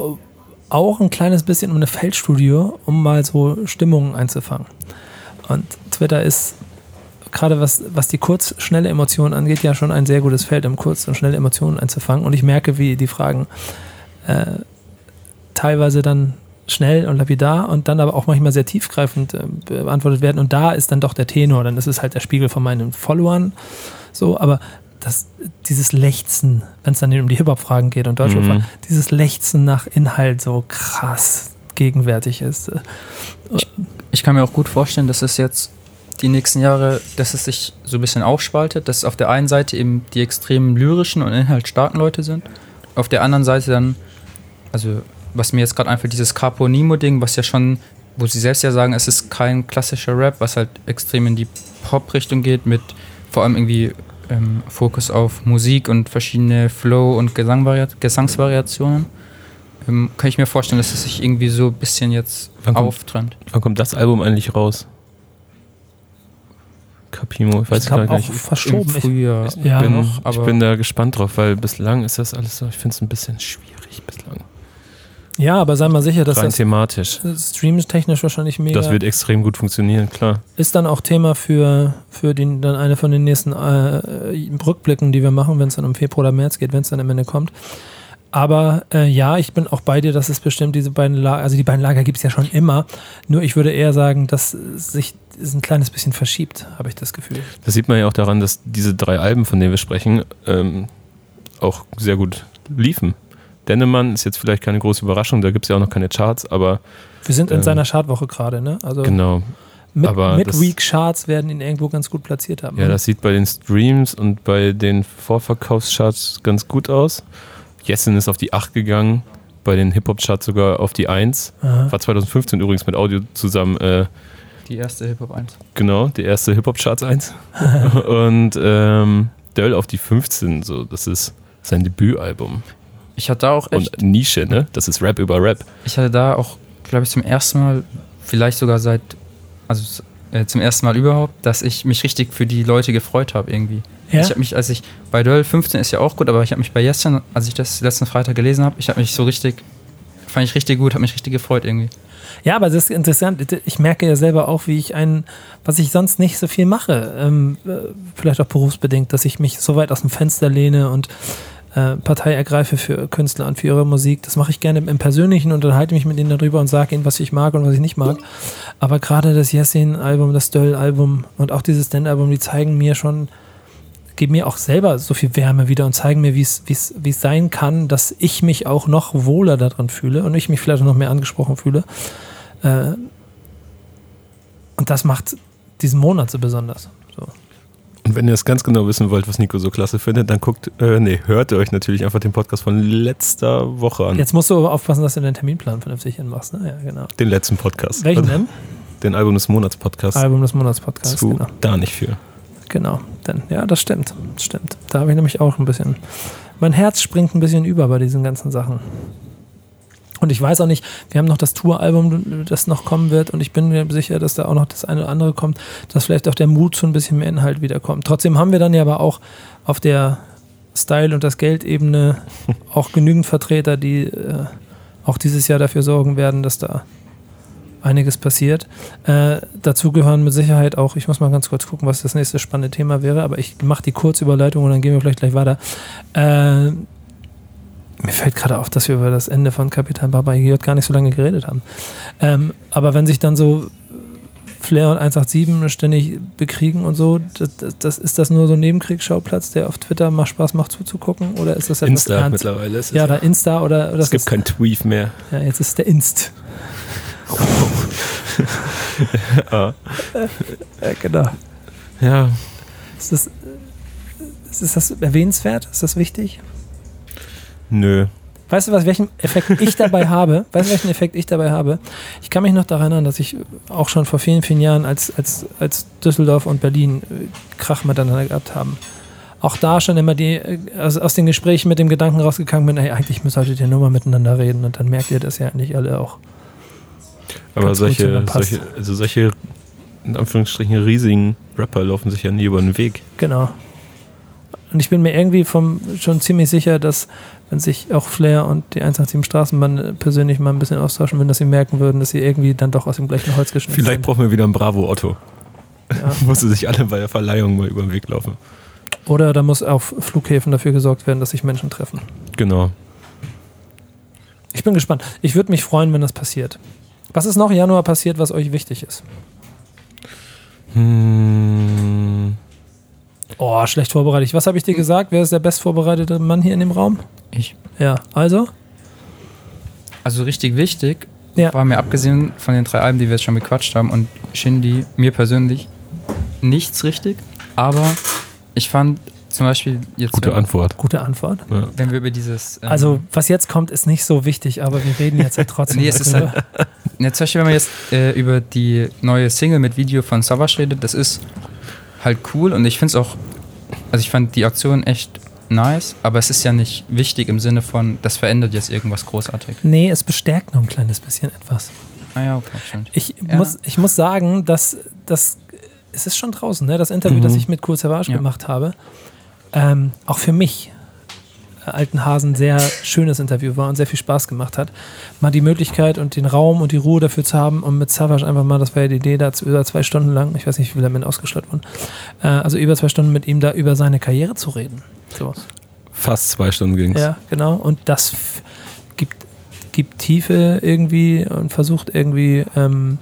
auch ein kleines bisschen um eine Feldstudie, um mal so Stimmungen einzufangen. Und Twitter ist, gerade was, was die kurz, schnelle Emotionen angeht, ja schon ein sehr gutes Feld, um kurz und schnelle Emotionen einzufangen. Und ich merke, wie die Fragen äh, teilweise dann schnell und lapidar und dann aber auch manchmal sehr tiefgreifend äh, beantwortet werden. Und da ist dann doch der Tenor, dann ist es halt der Spiegel von meinen Followern. So, aber das, dieses Lechzen, wenn es dann um die Hip-Hop-Fragen geht und deutsche mhm. Fragen, dieses Lechzen nach Inhalt so krass gegenwärtig ist. Ich, ich kann mir auch gut vorstellen, dass es jetzt die nächsten Jahre, dass es sich so ein bisschen aufspaltet, dass auf der einen Seite eben die extrem lyrischen und inhaltsstarken Leute sind, auf der anderen Seite dann, also was mir jetzt gerade einfällt, dieses Capo Nemo-Ding, was ja schon, wo sie selbst ja sagen, es ist kein klassischer Rap, was halt extrem in die Pop-Richtung geht, mit vor allem irgendwie ähm, Fokus auf Musik und verschiedene Flow- und Gesangvaria- Gesangsvariationen. Ähm, kann ich mir vorstellen, dass es sich irgendwie so ein bisschen jetzt Wann kommt- auftrennt. Wann kommt das Album eigentlich raus? Capimo, ich weiß Ich gar glaube auch nicht. verschoben. Im Ich, Frühjahr. Ich, Ja, bin, noch, ich aber bin da gespannt drauf, weil bislang ist das alles so, ich finde es ein bisschen schwierig bislang. ja, aber sei mal sicher, dass Rein das thematisch. streamtechnisch wahrscheinlich mega Das wird extrem gut funktionieren, klar. ist dann auch Thema für, für den, dann eine von den nächsten äh, Rückblicken, die wir machen, wenn es dann um Februar oder März geht, wenn es dann am Ende kommt. Aber äh, ja, ich bin auch bei dir, dass es bestimmt diese beiden Lager, also die beiden Lager gibt es ja schon immer, nur ich würde eher sagen, dass sich es ein kleines bisschen verschiebt, habe ich das Gefühl. Das sieht man ja auch daran, dass diese drei Alben, von denen wir sprechen, ähm, auch sehr gut liefen. Dennemann ist jetzt vielleicht keine große Überraschung, da gibt es ja auch noch keine Charts, aber Wir sind in Ähm, seiner Chartwoche gerade, ne? Also genau. mit, aber mit das- Week-Charts werden ihn irgendwo ganz gut platziert haben. Ja, das sieht bei den Streams und bei den Vorverkaufscharts ganz gut aus. Jessin ist auf die acht gegangen, bei den Hip-Hop-Charts sogar auf die eins. Aha. War zwanzig fünfzehn übrigens mit Audio zusammen, äh, die erste Hip-Hop eins. genau, die erste Hip-Hop-Charts eins. Und ähm, Döll auf die fünfzehn, so, das ist sein Debütalbum. Ich hatte da auch echt, Und Nische, ne? Das ist Rap über Rap. ich hatte da auch, glaube ich, zum ersten Mal, vielleicht sogar seit, also äh, zum ersten Mal überhaupt, dass ich mich richtig für die Leute gefreut habe irgendwie. Ja? Ich habe mich, als ich, bei Döll fünfzehn ist ja auch gut, aber ich habe mich bei Jessin, als ich das letzten Freitag gelesen habe, ich habe mich so richtig, fand ich richtig gut, habe mich richtig gefreut irgendwie. Ja, aber das ist interessant. Ich merke ja selber auch, wie ich einen, was ich sonst nicht so viel mache, ähm, äh, vielleicht auch berufsbedingt, dass ich mich so weit aus dem Fenster lehne und äh, Partei ergreife für Künstler und für ihre Musik. Das mache ich gerne im Persönlichen und unterhalte mich mit ihnen darüber und sage ihnen, was ich mag und was ich nicht mag. Aber gerade das Jessin-Album, das Döll-Album und auch dieses Den-Album, die zeigen mir schon, geben mir auch selber so viel Wärme wieder und zeigen mir, wie es wie es wie es sein kann, dass ich mich auch noch wohler daran fühle und ich mich vielleicht auch noch mehr angesprochen fühle. Äh, und das macht diesen Monat so besonders. So. Und wenn ihr das ganz genau wissen wollt, was Nico so klasse findet, dann guckt, äh, nee, hört ihr euch natürlich einfach den Podcast von letzter Woche an. Jetzt musst du aber aufpassen, dass du den Terminplan vernünftig hinmachst. Ne? Ja, genau. Den letzten Podcast. Welchen Also, denn? Den Album des Monats Podcast. Album des Monats Podcast. Zu Genau. da nicht viel. Genau, denn ja, das stimmt. Das stimmt. Da habe ich nämlich auch ein bisschen. Mein Herz springt ein bisschen über bei diesen ganzen Sachen. Und ich weiß auch nicht, wir haben noch das Tour-Album, das noch kommen wird, und ich bin mir sicher, dass da auch noch das eine oder andere kommt, dass vielleicht auch der Mut zu ein bisschen mehr Inhalt wiederkommt. Trotzdem haben wir dann ja aber auch auf der Style- und das Geld-Ebene auch genügend Vertreter, die äh, auch dieses Jahr dafür sorgen werden, dass da einiges passiert. Äh, dazu gehören mit Sicherheit auch, ich muss mal ganz kurz gucken, was das nächste spannende Thema wäre, aber ich mache die Kurzüberleitung und dann gehen wir vielleicht gleich weiter. Äh, mir fällt gerade auf, dass wir über das Ende von Kapitan Baba J gar nicht so lange geredet haben. Ähm, aber wenn sich dann so Flair und eins acht sieben ständig bekriegen und so, das, das, das, ist das nur so ein Nebenkriegsschauplatz, der auf Twitter mal Spaß macht zuzugucken, oder ist das etwas Insta ernst? mittlerweile. Ist es Ja, oder Insta oder, oder es gibt kein Tweet mehr. ja, jetzt ist der Inst. Ah. Ja, genau. Ja, Ist das, ist das erwähnenswert? Ist das wichtig? nö. Weißt du, was, welchen Effekt ich dabei habe? Weißt du, welchen Effekt ich dabei habe? Ich kann mich noch daran erinnern, dass ich auch schon vor vielen, vielen Jahren, als, als, als Düsseldorf und Berlin äh, Krach miteinander gehabt haben, auch da schon immer die, äh, aus, aus den Gesprächen mit dem Gedanken rausgegangen bin, hey, eigentlich solltet ihr nur mal miteinander reden, und dann merkt ihr das ja eigentlich alle auch. Aber Ganz gut solche, zusammenpasst. solche, also solche, in Anführungsstrichen, riesigen Rapper laufen sich ja nie über den Weg. Genau. Und ich bin mir irgendwie vom, schon ziemlich sicher, dass, wenn sich auch Flair und die eins acht sieben Straßenbahn persönlich mal ein bisschen austauschen würden, dass sie merken würden, dass sie irgendwie dann doch aus dem gleichen Holz geschnitten Vielleicht sind. brauchen wir wieder einen Bravo-Otto. Ja. Wo sie sich alle bei der Verleihung mal über den Weg laufen. Oder da muss auf Flughäfen dafür gesorgt werden, dass sich Menschen treffen. Genau. Ich bin gespannt. Ich würde mich freuen, wenn das passiert. Was ist noch im Januar passiert, was euch wichtig ist? Hm, Oh, schlecht vorbereitet. Was habe ich dir gesagt? Wer ist der bestvorbereitete Mann hier in dem Raum? Ich. Ja, also? Also richtig wichtig Ja. war mir, abgesehen von den drei Alben, die wir jetzt schon bequatscht haben, und Shindy, mir persönlich, nichts richtig, aber ich fand zum Beispiel jetzt... Gute wenn, Antwort. Gute Antwort. Ja. Wenn wir über dieses... Ähm, Also, was jetzt kommt, ist nicht so wichtig, aber wir reden jetzt ja trotzdem. nee, es ist halt, ja, zum Beispiel, wenn man jetzt äh, über die neue Single mit Video von Savage redet, das ist halt cool und ich finde es auch, also ich fand die Aktion echt nice, aber es ist ja nicht wichtig im Sinne von, das verändert jetzt irgendwas großartig. Nee, es bestärkt noch ein kleines bisschen etwas. Ah ja, okay, stimmt. Ich, Ja. muss, ich muss sagen, dass das es ist schon draußen, ne? Das Interview, Mhm. das ich mit Kool Savas Ja. gemacht habe, ähm, auch für mich, äh, alten Hasen, sehr schönes Interview war und sehr viel Spaß gemacht hat. Mal die Möglichkeit und den Raum und die Ruhe dafür zu haben, um mit Savas einfach mal, das war ja die Idee, da über zwei Stunden lang, ich weiß nicht, wie viel damit ausgestattet wurden, äh, also über zwei Stunden mit ihm da über seine Karriere zu reden. So. Fast zwei Stunden ging es. Ja, genau. Und das f- gibt, gibt Tiefe irgendwie und versucht irgendwie ähm,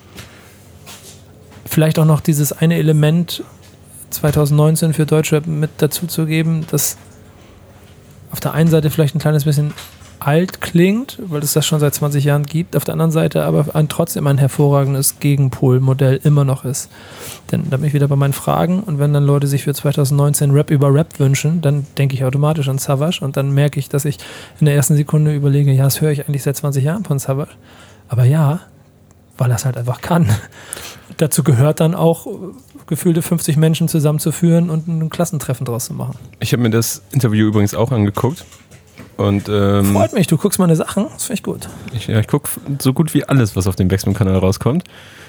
vielleicht auch noch dieses eine Element zwanzig neunzehn für Deutschrap mit dazu zu geben, das auf der einen Seite vielleicht ein kleines bisschen alt klingt, weil es das schon seit zwanzig Jahren gibt, auf der anderen Seite aber ein, trotzdem ein hervorragendes Gegenpolmodell immer noch ist. Denn da bin ich wieder bei meinen Fragen und wenn dann Leute sich für zwanzig neunzehn Rap über Rap wünschen, dann denke ich automatisch an Savage und dann merke ich, dass ich in der ersten Sekunde überlege, ja, das höre ich eigentlich seit zwanzig Jahren von Savage. Aber ja, weil er es halt einfach kann. Dazu gehört dann auch, gefühlte fünfzig Menschen zusammenzuführen und ein Klassentreffen draus zu machen. Ich habe mir das Interview übrigens auch angeguckt. Und, ähm, Freut mich, du guckst meine Sachen, das finde ich gut. Ich, ja, ich gucke so gut wie alles, was auf dem Backspin-Kanal rauskommt.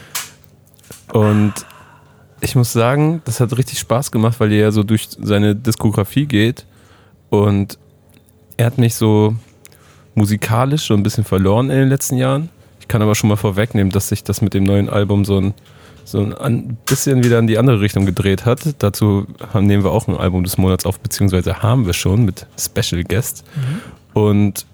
Und ich muss sagen, das hat richtig Spaß gemacht, weil er ja so durch seine Diskografie geht. Und er hat mich so musikalisch so ein bisschen verloren in den letzten Jahren. Ich kann aber schon mal vorwegnehmen, dass sich das mit dem neuen Album so ein, so ein bisschen wieder in die andere Richtung gedreht hat. Dazu haben, nehmen wir auch ein Album des Monats auf, beziehungsweise haben wir schon mit Special Guest. Mhm. Und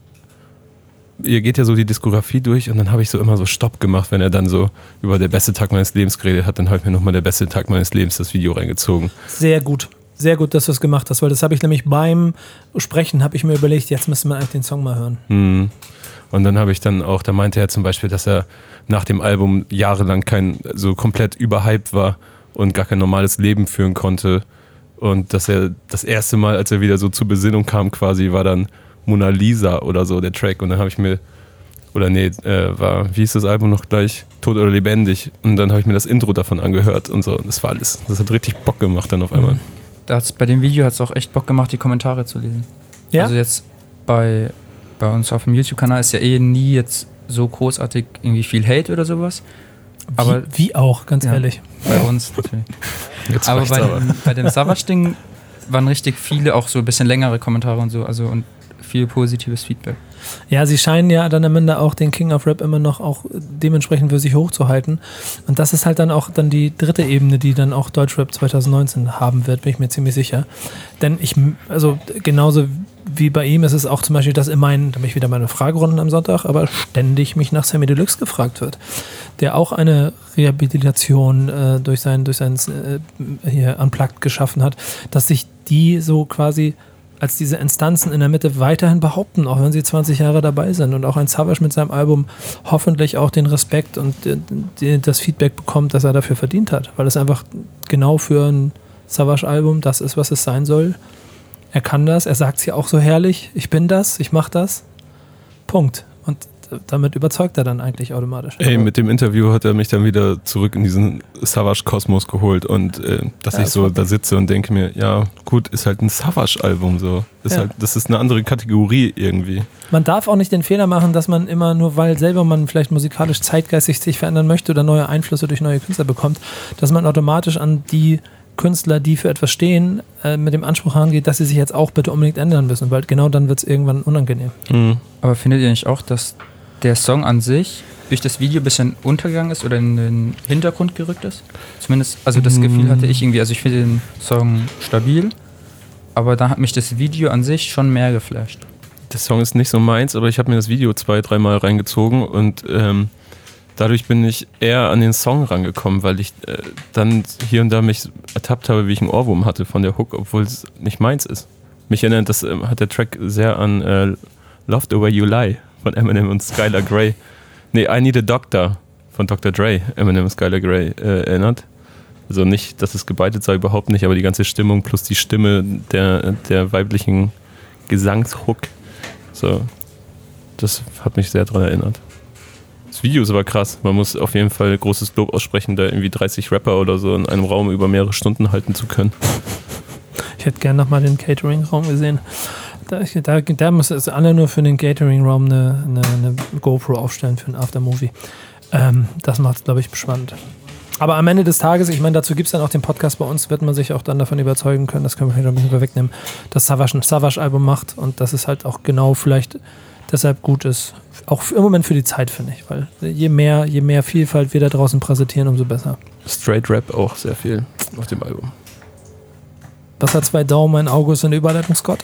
ihr geht ja so die Diskografie durch und dann habe ich so immer so Stopp gemacht, wenn er dann so über der beste Tag meines Lebens geredet hat, dann habe ich mir nochmal der beste Tag meines Lebens das Video reingezogen. Sehr gut. Sehr gut, dass du es gemacht hast, weil das habe ich nämlich beim Sprechen, habe ich mir überlegt, jetzt müsste man eigentlich den Song mal hören. Mhm. Und dann habe ich dann auch, da meinte er zum Beispiel, dass er nach dem Album jahrelang kein, so komplett überhyped war und gar kein normales Leben führen konnte. Und dass er das erste Mal, als er wieder so zur Besinnung kam quasi, war dann Mona Lisa oder so der Track. Und dann habe ich mir, oder nee, äh, war, wie hieß das Album noch gleich? Tot oder lebendig. Und dann habe ich mir das Intro davon angehört und so. Und das war alles, das hat richtig Bock gemacht dann auf einmal. Mhm. Das, bei dem Video hat es auch echt Bock gemacht, die Kommentare zu lesen. Ja? Also jetzt bei, bei uns auf dem YouTube-Kanal ist ja eh nie jetzt so großartig irgendwie viel Hate oder sowas. Aber wie, wie auch, ganz ja, ehrlich. bei uns natürlich. Jetzt aber reicht's bei, aber. Dem, bei dem Savage-Ding waren richtig viele, auch so ein bisschen längere Kommentare und so, also und viel positives Feedback. Ja, sie scheinen ja dann am Ende auch den King of Rap immer noch auch dementsprechend für sich hochzuhalten. Und das ist halt dann auch dann die dritte Ebene, die dann auch Deutschrap zwanzig neunzehn haben wird, bin ich mir ziemlich sicher. Denn ich, also genauso wie bei ihm ist es auch zum Beispiel, dass in meinen, da bin ich wieder meine Fragerunden am Sonntag, aber ständig mich nach Sammy Deluxe gefragt wird, der auch eine Rehabilitation äh, durch sein, durch sein äh, hier Unplugged geschaffen hat, dass sich die so quasi als diese Instanzen in der Mitte weiterhin behaupten, auch wenn sie zwanzig Jahre dabei sind und auch ein Savage mit seinem Album hoffentlich auch den Respekt und die, das Feedback bekommt, das er dafür verdient hat, weil es einfach genau für ein Savage-Album das ist, was es sein soll. Er kann das, er sagt es ja auch so herrlich, ich bin das, ich mach das, Punkt. Und damit überzeugt er dann eigentlich automatisch. Ey, mit dem Interview hat er mich dann wieder zurück in diesen Savage-Kosmos geholt und äh, dass Ja, ich so das da sitze und denke mir, ja gut, ist halt ein Savage-Album so. Ist Ja. halt, das ist eine andere Kategorie irgendwie. Man darf auch nicht den Fehler machen, dass man immer nur, weil selber man vielleicht musikalisch zeitgeistig sich verändern möchte oder neue Einflüsse durch neue Künstler bekommt, dass man automatisch an die Künstler, die für etwas stehen, äh, mit dem Anspruch rangeht, dass sie sich jetzt auch bitte unbedingt ändern müssen, weil genau dann wird es irgendwann unangenehm. Mhm. Aber findet ihr nicht auch, dass der Song an sich durch das Video ein bisschen untergegangen ist oder in den Hintergrund gerückt ist? Zumindest, also das Gefühl hatte ich irgendwie, also ich finde den Song stabil, aber da hat mich das Video an sich schon mehr geflasht. Der Song ist nicht so meins, aber ich habe mir das Video zwei, dreimal reingezogen und ähm, dadurch bin ich eher an den Song rangekommen, weil ich äh, dann hier und da mich ertappt habe, wie ich einen Ohrwurm hatte von der Hook, obwohl es nicht meins ist. Mich erinnert, das äh, hat der Track sehr an äh, Love the Way You Lie von Eminem und Skylar Grey. Nee, I Need a Doctor von Doktor Dre, Eminem und Skylar Grey äh, erinnert. Also nicht, dass es gebeitet sei, überhaupt nicht, aber die ganze Stimmung plus die Stimme der, der weiblichen Gesangshook. So, das hat mich sehr daran erinnert. Das Video ist aber krass. Man muss auf jeden Fall großes Lob aussprechen, da irgendwie dreißig Rapper oder so in einem Raum über mehrere Stunden halten zu können. Ich hätte gerne nochmal den Catering-Raum gesehen. Da, da, da muss es alle nur für den Catering-Raum eine, eine, eine GoPro aufstellen für ein Aftermovie. Ähm, das macht es, glaube ich, spannend. Aber am Ende des Tages, ich meine, dazu gibt es dann auch den Podcast bei uns, wird man sich auch dann davon überzeugen können, das können wir vielleicht ein bisschen vorwegnehmen, dass Savage ein Savage-Album macht und dass es halt auch genau vielleicht deshalb gut ist. Auch im Moment für die Zeit, finde ich. Weil je mehr, je mehr Vielfalt wir da draußen präsentieren, umso besser. Straight Rap auch sehr viel auf dem Album. Was hat zwei Daumen, ein Auge ist eine Überleitung, Scott?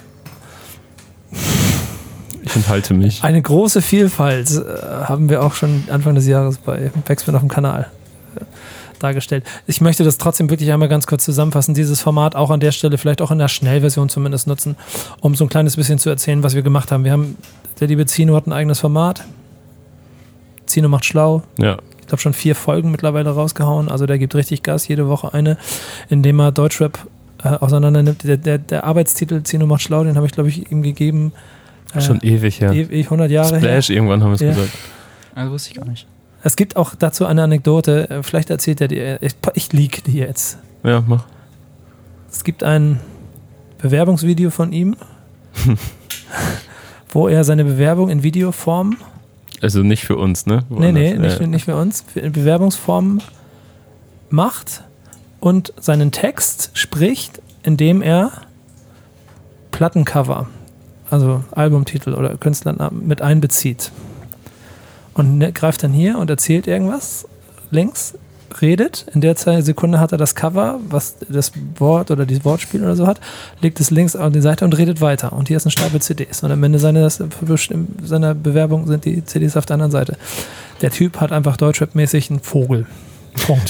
Ich enthalte mich. Eine große Vielfalt äh, haben wir auch schon Anfang des Jahres bei Backspin auf dem Kanal äh, dargestellt. Ich möchte das trotzdem wirklich einmal ganz kurz zusammenfassen. Dieses Format auch an der Stelle, vielleicht auch in der Schnellversion zumindest nutzen, um so ein kleines bisschen zu erzählen, was wir gemacht haben. Wir haben, der liebe Zino hat ein eigenes Format. Zino macht schlau. Ja. Ich glaube schon vier Folgen mittlerweile rausgehauen. Also der gibt richtig Gas, jede Woche eine, indem er Deutschrap äh, auseinander nimmt. Der, der, der Arbeitstitel Zino macht schlau, den habe ich glaube ich ihm gegeben. Äh, schon ewig her. Ewig, hundert Jahre Splash, her. irgendwann haben wir es Ja. gesagt. Also wusste ich gar nicht. Es gibt auch dazu eine Anekdote, vielleicht erzählt er dir, ich, ich leak die jetzt. Ja, mach. Es gibt ein Bewerbungsvideo von ihm, wo er seine Bewerbung in Videoform, Also nicht für uns, ne? nee, nee, Woanders. nicht, nicht für uns, in Bewerbungsform macht und seinen Text spricht, indem er Plattencover, also Albumtitel oder Künstlernamen mit einbezieht. Und ne, greift dann hier und erzählt irgendwas links, redet. In der Sekunde hat er das Cover, was das Wort oder das Wortspiel oder so hat, legt es links auf die Seite und redet weiter. Und hier ist ein Stapel C Ds. Und am Ende seines, seiner Bewerbung sind die C Ds auf der anderen Seite. Der Typ hat einfach Deutschrap-mäßig einen Vogel. Punkt.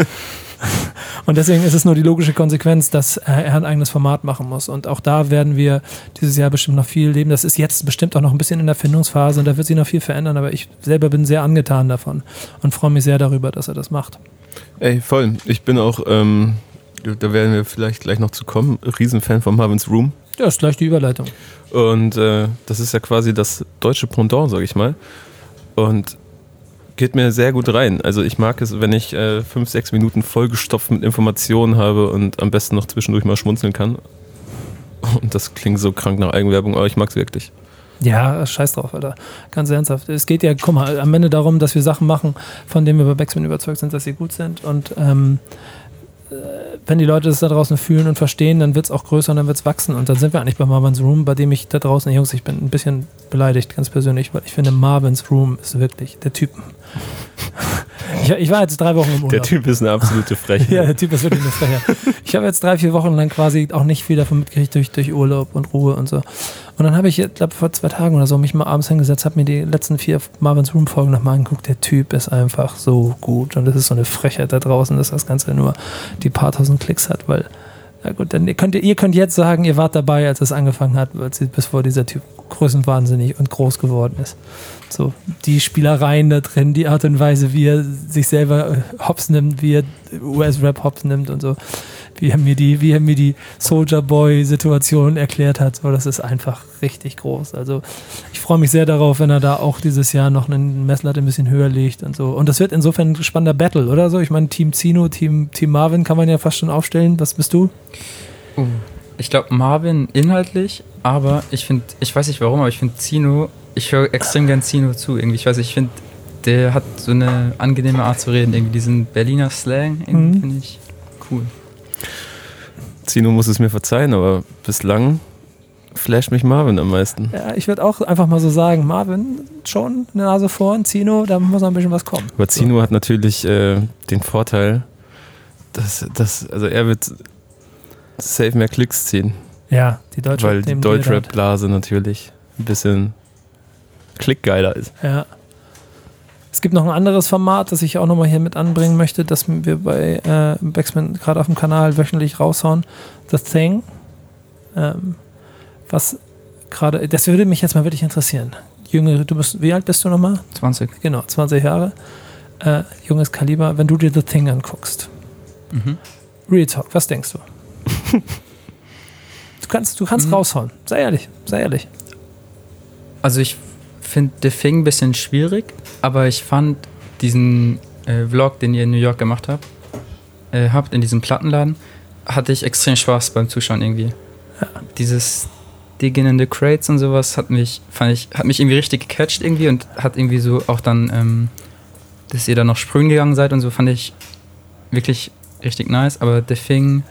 Und deswegen ist es nur die logische Konsequenz, dass er ein eigenes Format machen muss. Und auch da werden wir dieses Jahr bestimmt noch viel leben. Das ist jetzt bestimmt auch noch ein bisschen in der Findungsphase und da wird sich noch viel verändern. Aber ich selber bin sehr angetan davon und freue mich sehr darüber, dass er das macht. Ey, voll. Ich bin auch, ähm, da werden wir vielleicht gleich noch zu kommen, Riesenfan von Marvin's Room. Ja, ist gleich die Überleitung. Und äh, das ist ja quasi das deutsche Pendant, sag ich mal. Und geht mir sehr gut rein. Also ich mag es, wenn ich äh, fünf, sechs Minuten vollgestopft mit Informationen habe und am besten noch zwischendurch mal schmunzeln kann. Und das klingt so krank nach Eigenwerbung, aber ich mag es wirklich. Ja, scheiß drauf, Alter. Ganz ernsthaft. Es geht ja, guck mal, am Ende darum, dass wir Sachen machen, von denen wir bei Backspin überzeugt sind, dass sie gut sind. Und ähm, wenn die Leute das da draußen fühlen und verstehen, dann wird es auch größer und dann wird es wachsen. Und dann sind wir eigentlich bei Marvin's Room, bei dem ich da draußen, Jungs, ich bin ein bisschen beleidigt, ganz persönlich, weil ich finde, Marvin's Room ist wirklich der Typ. Ich, ich war jetzt drei Wochen im Urlaub. Der Typ ist eine absolute Frechheit. Ja, der Typ ist wirklich eine Frechheit. Ich habe jetzt drei, vier Wochen lang quasi auch nicht viel davon mitgekriegt durch, durch Urlaub und Ruhe und so. Und dann habe ich, ich glaube vor zwei Tagen oder so, mich mal abends hingesetzt, habe mir die letzten vier Marvin's Room Folgen nochmal angeguckt. Der Typ ist einfach so gut und das ist so eine Frechheit da draußen, dass das Ganze nur die paar tausend Klicks hat, weil, na gut, dann könnt ihr, ihr könnt jetzt sagen, ihr wart dabei, als es angefangen hat, bevor dieser Typ größenwahnsinnig und groß geworden ist. So, die Spielereien da drin, die Art und Weise, wie er sich selber hops nimmt, wie er U S-Rap hops nimmt und so, wie er mir die, wie er mir die Soulja Boy-Situation erklärt hat, so, das ist einfach richtig groß. Also ich freue mich sehr darauf, wenn er da auch dieses Jahr noch einen Messlatte ein bisschen höher legt und so. Und das wird insofern ein spannender Battle, oder so? Ich meine, Team Zino, Team, Team Marvin kann man ja fast schon aufstellen. Was bist du? Uh, ich glaube Marvin inhaltlich, aber ich finde, ich weiß nicht warum, aber ich finde Zino, ich höre extrem gern Zino zu. Irgendwie, ich weiß nicht, ich finde, der hat so eine angenehme Art zu reden. Irgendwie diesen Berliner Slang, irgendwie Mhm. finde ich cool. Zino muss es mir verzeihen, aber bislang flasht mich Marvin am meisten. Ja, ich würde auch einfach mal so sagen, Marvin, schon eine Nase vorn, Zino, da muss noch ein bisschen was kommen. Aber Zino hat natürlich äh, den Vorteil, dass, dass also er wird safe mehr Klicks ziehen. Ja, die Deutschrap. Weil die Deutschrap-Blase natürlich ein bisschen klickgeiler ist. Ja. Es gibt noch ein anderes Format, das ich auch nochmal hier mit anbringen möchte, das wir bei äh, Backspin gerade auf dem Kanal wöchentlich raushauen. The Thing. Ähm, was gerade, das würde mich jetzt mal wirklich interessieren. Junge, du bist, wie alt bist du nochmal? zwanzig. Genau, zwanzig Jahre. Äh, junges Kaliber, wenn du dir The Thing anguckst. Mhm. Real Talk, was denkst du? du kannst, du kannst mhm. raushauen. Sei ehrlich, sei ehrlich. Also ich finde The Thing ein bisschen schwierig, aber ich fand diesen äh, Vlog, den ihr in New York gemacht habt, äh, habt in diesem Plattenladen, hatte ich extrem Spaß beim Zuschauen irgendwie. Ja. Dieses Digging in the Crates und sowas hat mich, fand ich, hat mich irgendwie richtig gecatcht irgendwie und hat irgendwie so auch dann, ähm, dass ihr da noch sprühen gegangen seid und so, fand ich wirklich richtig nice, aber The Thing,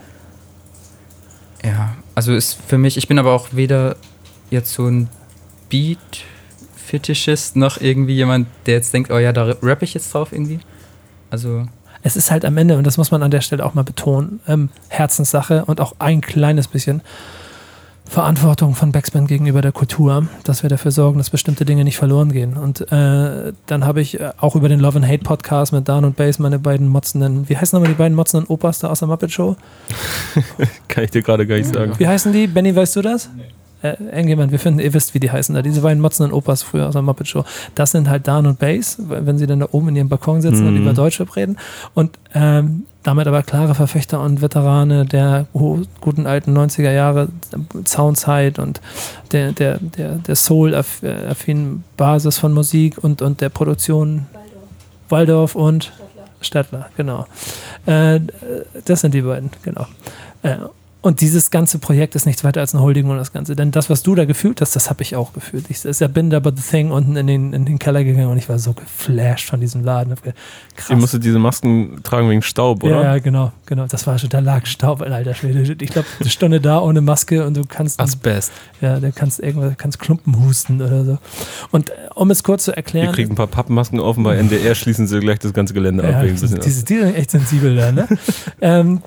ja, also ist für mich, ich bin aber auch weder jetzt so ein Beat-Fetischist noch irgendwie jemand, der jetzt denkt, oh ja, da rappe ich jetzt drauf irgendwie. Also es ist halt am Ende, und das muss man an der Stelle auch mal betonen, ähm, Herzenssache und auch ein kleines bisschen Verantwortung von Backspin gegenüber der Kultur, dass wir dafür sorgen, dass bestimmte Dinge nicht verloren gehen. Und äh, dann habe ich auch über den Love and Hate Podcast mit Dan und Bass meine beiden motzenden, wie heißen nochmal die beiden motzenden Opas da aus der Muppet Show? Kann ich dir gerade gar nicht sagen. Wie heißen die? Benny, weißt du das? Nee. Äh, irgendjemand, wir finden, ihr wisst, wie die heißen da, diese beiden motzenden Opas früher aus der Muppet Show. Das sind halt Dan und Bass, wenn sie dann da oben in ihrem Balkon sitzen mhm. und über Deutschrap reden. Und ähm, damit aber klare Verfechter und Veterane der guten alten neunziger Jahre Soundzeit und der, der, der, der Soul-affinen Basis von Musik und, und der Produktion Waldorf, Waldorf und Stadler, genau. Äh, das sind die beiden, genau. Äh, Und dieses ganze Projekt ist nichts weiter als eine Huldigung und das Ganze. Denn das, was du da gefühlt hast, das habe ich auch gefühlt. Ich, ich bin da bei The Thing unten in den, in den Keller gegangen und ich war so geflasht von diesem Laden. Krass. Ihr musstet diese Masken tragen wegen Staub, oder? Ja, ja, genau, genau. Das war schon, da lag Staub, alter Schwede. Ich glaube, eine Stunde da ohne Maske und du kannst... Asbest. Ja, du kannst irgendwas, kannst Klumpen husten oder so. Und um es kurz zu erklären... Wir kriegen ein paar Pappmasken auf und bei N D R schließen sie gleich das ganze Gelände ja, ab. Wegen die, die, die sind echt sensibel da, ne? ähm,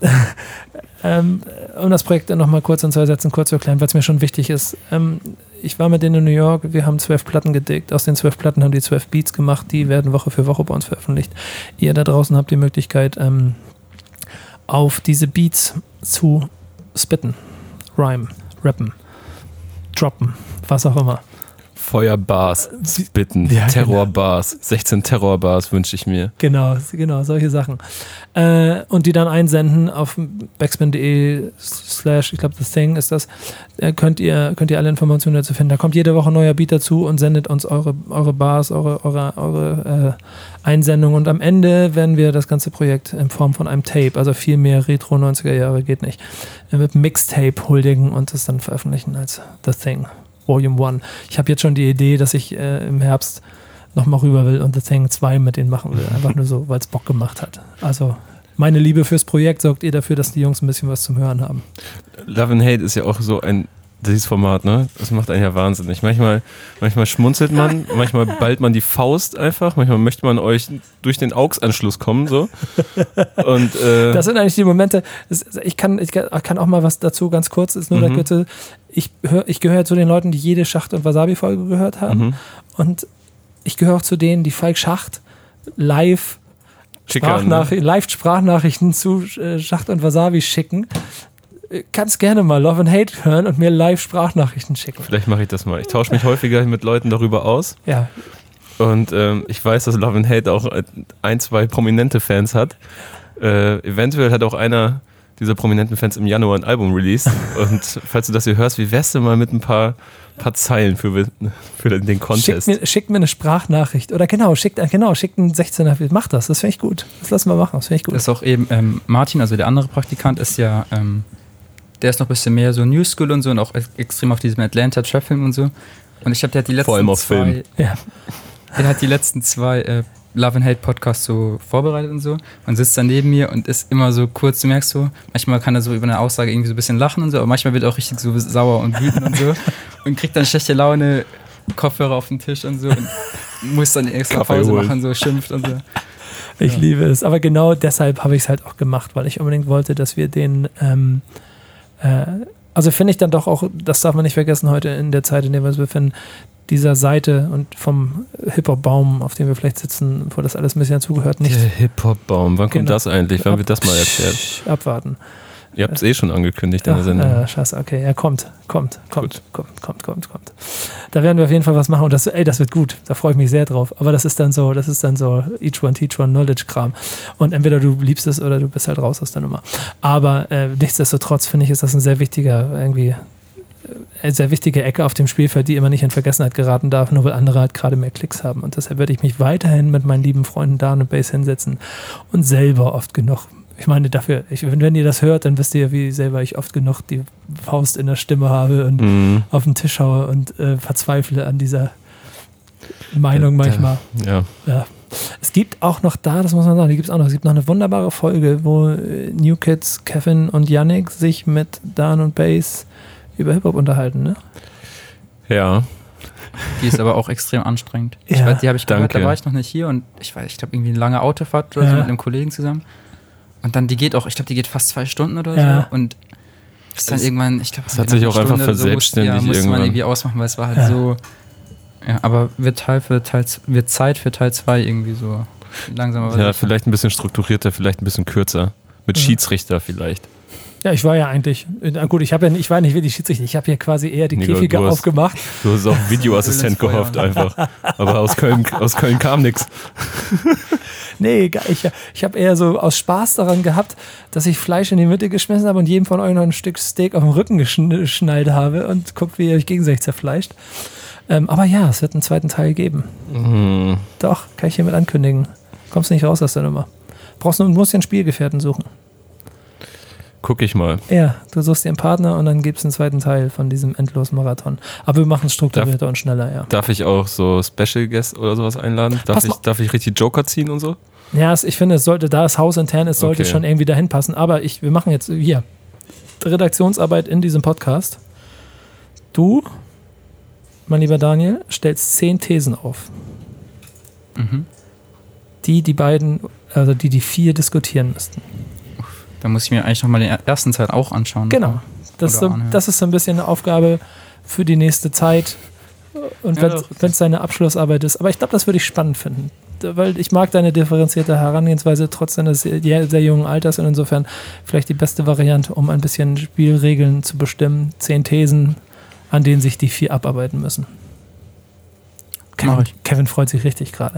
ähm, um das Projekt dann nochmal kurz in zwei Sätzen kurz zu erklären, weil es mir schon wichtig ist. Ähm, ich war mit denen in New York, wir haben zwölf Platten gedickt. Aus den zwölf Platten haben die zwölf Beats gemacht, die werden Woche für Woche bei uns veröffentlicht. Ihr da draußen habt die Möglichkeit, ähm, auf diese Beats zu spitten, rhyme, rappen, droppen, was auch immer. Feuerbars, Spitten, ja, Terrorbars, genau. sechzehn Terrorbars wünsche ich mir. Genau, genau, solche Sachen. Äh, und die dann einsenden auf backspin.de slash, ich glaube, The Thing ist das, äh, könnt ihr, könnt ihr alle Informationen dazu finden. Da kommt jede Woche ein neuer Beat dazu und sendet uns eure, eure Bars, eure, eure, eure äh, Einsendungen. Und am Ende werden wir das ganze Projekt in Form von einem Tape, also viel mehr Retro neunziger Jahre geht nicht, äh, mit Mixtape huldigen und das dann veröffentlichen als The Thing. Volume One. Ich habe jetzt schon die Idee, dass ich äh, im Herbst nochmal rüber will und The Thing zwei mit denen machen will. Einfach nur so, weil es Bock gemacht hat. Also meine Liebe fürs Projekt sorgt ihr dafür, dass die Jungs ein bisschen was zum Hören haben. Love and Hate ist ja auch so ein dieses Format, ne? Das macht einen ja wahnsinnig. Manchmal, manchmal schmunzelt man, manchmal ballt man die Faust einfach, manchmal möchte man euch durch den Augsanschluss kommen, so. Und, äh das sind eigentlich die Momente, ich kann, ich kann auch mal was dazu ganz kurz, ist nur mhm. der ich, hör, ich gehöre zu den Leuten, die jede Schacht- und Wasabi-Folge gehört haben mhm. und ich gehöre auch zu denen, die Falk Schacht live Sprachnach- ne? Live-Sprachnachrichten zu äh, Schacht und Wasabi schicken. Kannst gerne mal Love and Hate hören und mir Live-Sprachnachrichten schicken. Vielleicht mache ich das mal. Ich tausche mich häufiger mit Leuten darüber aus. Ja. Und ähm, ich weiß, dass Love and Hate auch ein, zwei prominente Fans hat. Äh, eventuell hat auch einer dieser prominenten Fans im Januar ein Album released. Und falls du das hier hörst, wie wärst du mal mit ein paar, paar Zeilen für, für den Contest? Schickt mir, schickt mir eine Sprachnachricht. Oder genau, schickt, genau, schickt einen sechzehner. Mach das, das finde ich gut. Das lassen wir machen, das finde ich gut. Das ist auch eben, ähm, Martin, also der andere Praktikant, ist ja... Ähm, der ist noch ein bisschen mehr so New School und so und auch extrem auf diesem Atlanta-Trap-Film und so. Und ich habe, der hat die letzten Vor allem auf zwei, Film. Ja. Der hat die letzten zwei äh, Love and Hate Podcasts so vorbereitet und so und sitzt dann neben mir und ist immer so kurz, du merkst so, manchmal kann er so über eine Aussage irgendwie so ein bisschen lachen und so, aber manchmal wird er auch richtig so sauer und wütend und so und kriegt dann schlechte Laune, Kopfhörer auf den Tisch und so und muss dann extra Kaffee Pause holen. machen, so schimpft und so. Ich ja. liebe es. Aber genau deshalb habe ich es halt auch gemacht, weil ich unbedingt wollte, dass wir den ähm, äh, also finde ich dann doch auch, das darf man nicht vergessen heute in der Zeit, in der wir uns befinden, dieser Seite und vom Hip-Hop-Baum, auf dem wir vielleicht sitzen, wo das alles ein bisschen dazugehört, nicht. Der Hip-Hop-Baum, wann kommt Genau. das eigentlich? Wann wird das mal erklärt? Abwarten. Ihr habt es eh schon angekündigt in Doch, der Sendung. äh, scheiße, okay. Ja, kommt, kommt, kommt, Gut. kommt, kommt, kommt, kommt. Da werden wir auf jeden Fall was machen und das, ey, das wird gut. Da freue ich mich sehr drauf. Aber das ist dann so, das ist dann so each one teach one Knowledge-Kram. Und entweder du liebst es oder du bist halt raus aus der Nummer. Aber äh, nichtsdestotrotz finde ich, ist das ein sehr wichtiger, irgendwie, eine sehr wichtige Ecke auf dem Spielfeld, die immer nicht in Vergessenheit geraten darf, nur weil andere halt gerade mehr Klicks haben. Und deshalb werde ich mich weiterhin mit meinen lieben Freunden Dan und Base hinsetzen und selber oft genug. Ich meine, dafür, ich, wenn, wenn ihr das hört, dann wisst ihr, wie selber ich oft genug die Faust in der Stimme habe und Mhm. auf den Tisch haue und äh, verzweifle an dieser Meinung manchmal. Ja. Ja. Es gibt auch noch da, das muss man sagen, die gibt es auch noch, es gibt noch eine wunderbare Folge, wo äh, New Kids, Kevin und Yannick sich mit Dan und Bass über Hip-Hop unterhalten, ne? Ja. Die ist aber auch extrem anstrengend. Ich Ja, weiß, die habe ich gehört, danke. da war ich noch nicht hier und ich weiß, ich glaube irgendwie eine lange Autofahrt oder so Ja. mit einem Kollegen zusammen. Und dann, die geht auch, ich glaube, die geht fast zwei Stunden oder Ja. so. Und ist dann Es- irgendwann, ich glaube, es hat sich auch einfach verselbstständigt Ja, musste man irgendwann. irgendwie ausmachen, weil es war halt Ja. so. Ja, aber wird, Teil für Teil, wird Zeit für Teil zwei irgendwie so langsam aber Ja, sicher. vielleicht ein bisschen strukturierter, vielleicht ein bisschen kürzer. Mit Mhm. Schiedsrichter vielleicht. Ja, ich war ja eigentlich, na gut, ich, hab ja, nicht- ich war nicht wirklich Schiedsrichter, ich habe hier quasi eher die Nee, du- Käfige du hast- aufgemacht. Du hast auf Videoassistent Öl ins Feuer. gehofft einfach. Aber aus Köln, aus Köln kam nichts. Nee, gar- ich, ich habe eher so aus Spaß daran gehabt, dass ich Fleisch in die Mitte geschmissen habe und jedem von euch noch ein Stück Steak auf den Rücken geschn- geschnallt habe und guckt, wie ihr euch gegenseitig zerfleischt. Ähm, aber ja, es wird einen zweiten Teil geben. Mhm. Doch, kann ich hiermit ankündigen. Kommst du nicht raus aus der Nummer. Brauchst nur, musst dir einen Spielgefährten suchen. Guck ich mal. Ja, du suchst dir einen Partner und dann gibt es einen zweiten Teil von diesem endlosen Marathon. Aber wir machen es strukturierter und schneller, ja. Darf ich auch so Special Guests oder sowas einladen? Darf Pass ich, mal- darf ich richtig Joker ziehen und so? Ja, es, ich finde, es sollte, da es hausintern ist, sollte Okay. schon irgendwie dahin passen. Aber ich, wir machen jetzt hier Redaktionsarbeit in diesem Podcast. Du, mein lieber Daniel, stellst zehn Thesen auf, Mhm. die die beiden, also die die vier diskutieren müssten. Da muss ich mir eigentlich nochmal den ersten Teil auch anschauen. Genau. Das, ist Oder so, anhören. das ist so ein bisschen eine Aufgabe für die nächste Zeit. Und Ja, wenn doch. es deine Abschlussarbeit ist. Aber ich glaube, das würde ich spannend finden. Weil ich mag deine differenzierte Herangehensweise trotz deines sehr, sehr jungen Alters und insofern vielleicht die beste Variante, um ein bisschen Spielregeln zu bestimmen. Zehn Thesen, an denen sich die vier abarbeiten müssen. Kevin, Mach ich. Kevin freut sich richtig gerade.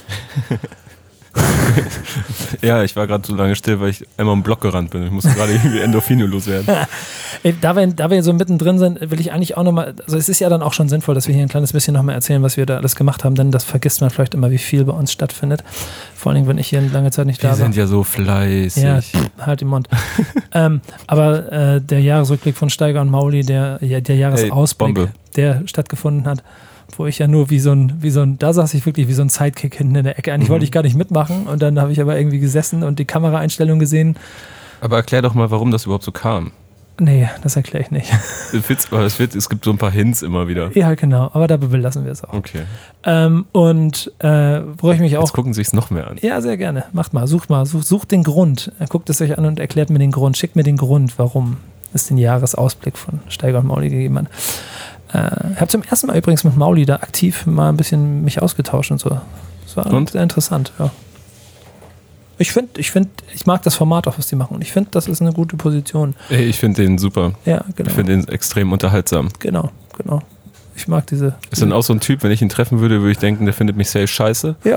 Ja, ich war gerade so lange still, weil ich einmal im Block gerannt bin. Ich musste gerade irgendwie Endorphine loswerden. Ey, Da wir, da wir so mittendrin sind, will ich eigentlich auch nochmal, also es ist ja dann auch schon sinnvoll, dass wir hier ein kleines bisschen nochmal erzählen, was wir da alles gemacht haben, denn das vergisst man vielleicht immer, wie viel bei uns stattfindet. Vor allen Dingen, wenn ich hier eine lange Zeit nicht Wir da war. sind ja so fleißig. Ja, halt im Mund. ähm, aber äh, der Jahresrückblick von Steiger und Mauli, der, ja, der Jahresausblick, Bombe. der stattgefunden hat, wo ich ja nur wie so ein, wie so ein, da saß ich wirklich wie so ein Sidekick hinten in der Ecke. Eigentlich Mhm. wollte ich gar nicht mitmachen und dann habe ich aber irgendwie gesessen und die Kameraeinstellung gesehen. Aber erklär doch mal, warum das überhaupt so kam. Nee, das erkläre ich nicht. Es wird, es, wird, es gibt so ein paar Hints immer wieder. Ja, genau, aber dabei belassen wir es auch. Okay. Ähm, und äh, wo ich mich auch. Jetzt gucken Sie es noch mehr an. Ja, sehr gerne. Macht mal, sucht mal, sucht, sucht den Grund. Er guckt es euch an und erklärt mir den Grund. Schickt mir den Grund, warum es den Jahresausblick von Steiger und Mauli gegeben hat. Äh, ich habe zum ersten Mal übrigens mit Mauli da aktiv mal ein bisschen mich ausgetauscht und so. Das war Und? sehr interessant, ja. Ich finde, ich finde, ich mag das Format auch, was die machen. Und ich finde, das ist eine gute Position. Ey, ich finde den super. Ja, genau. Ich finde den extrem unterhaltsam. Genau, genau. Ich mag diese. Ist dann auch so ein Typ, wenn ich ihn treffen würde, würde ich denken, der findet mich safe scheiße. Ja,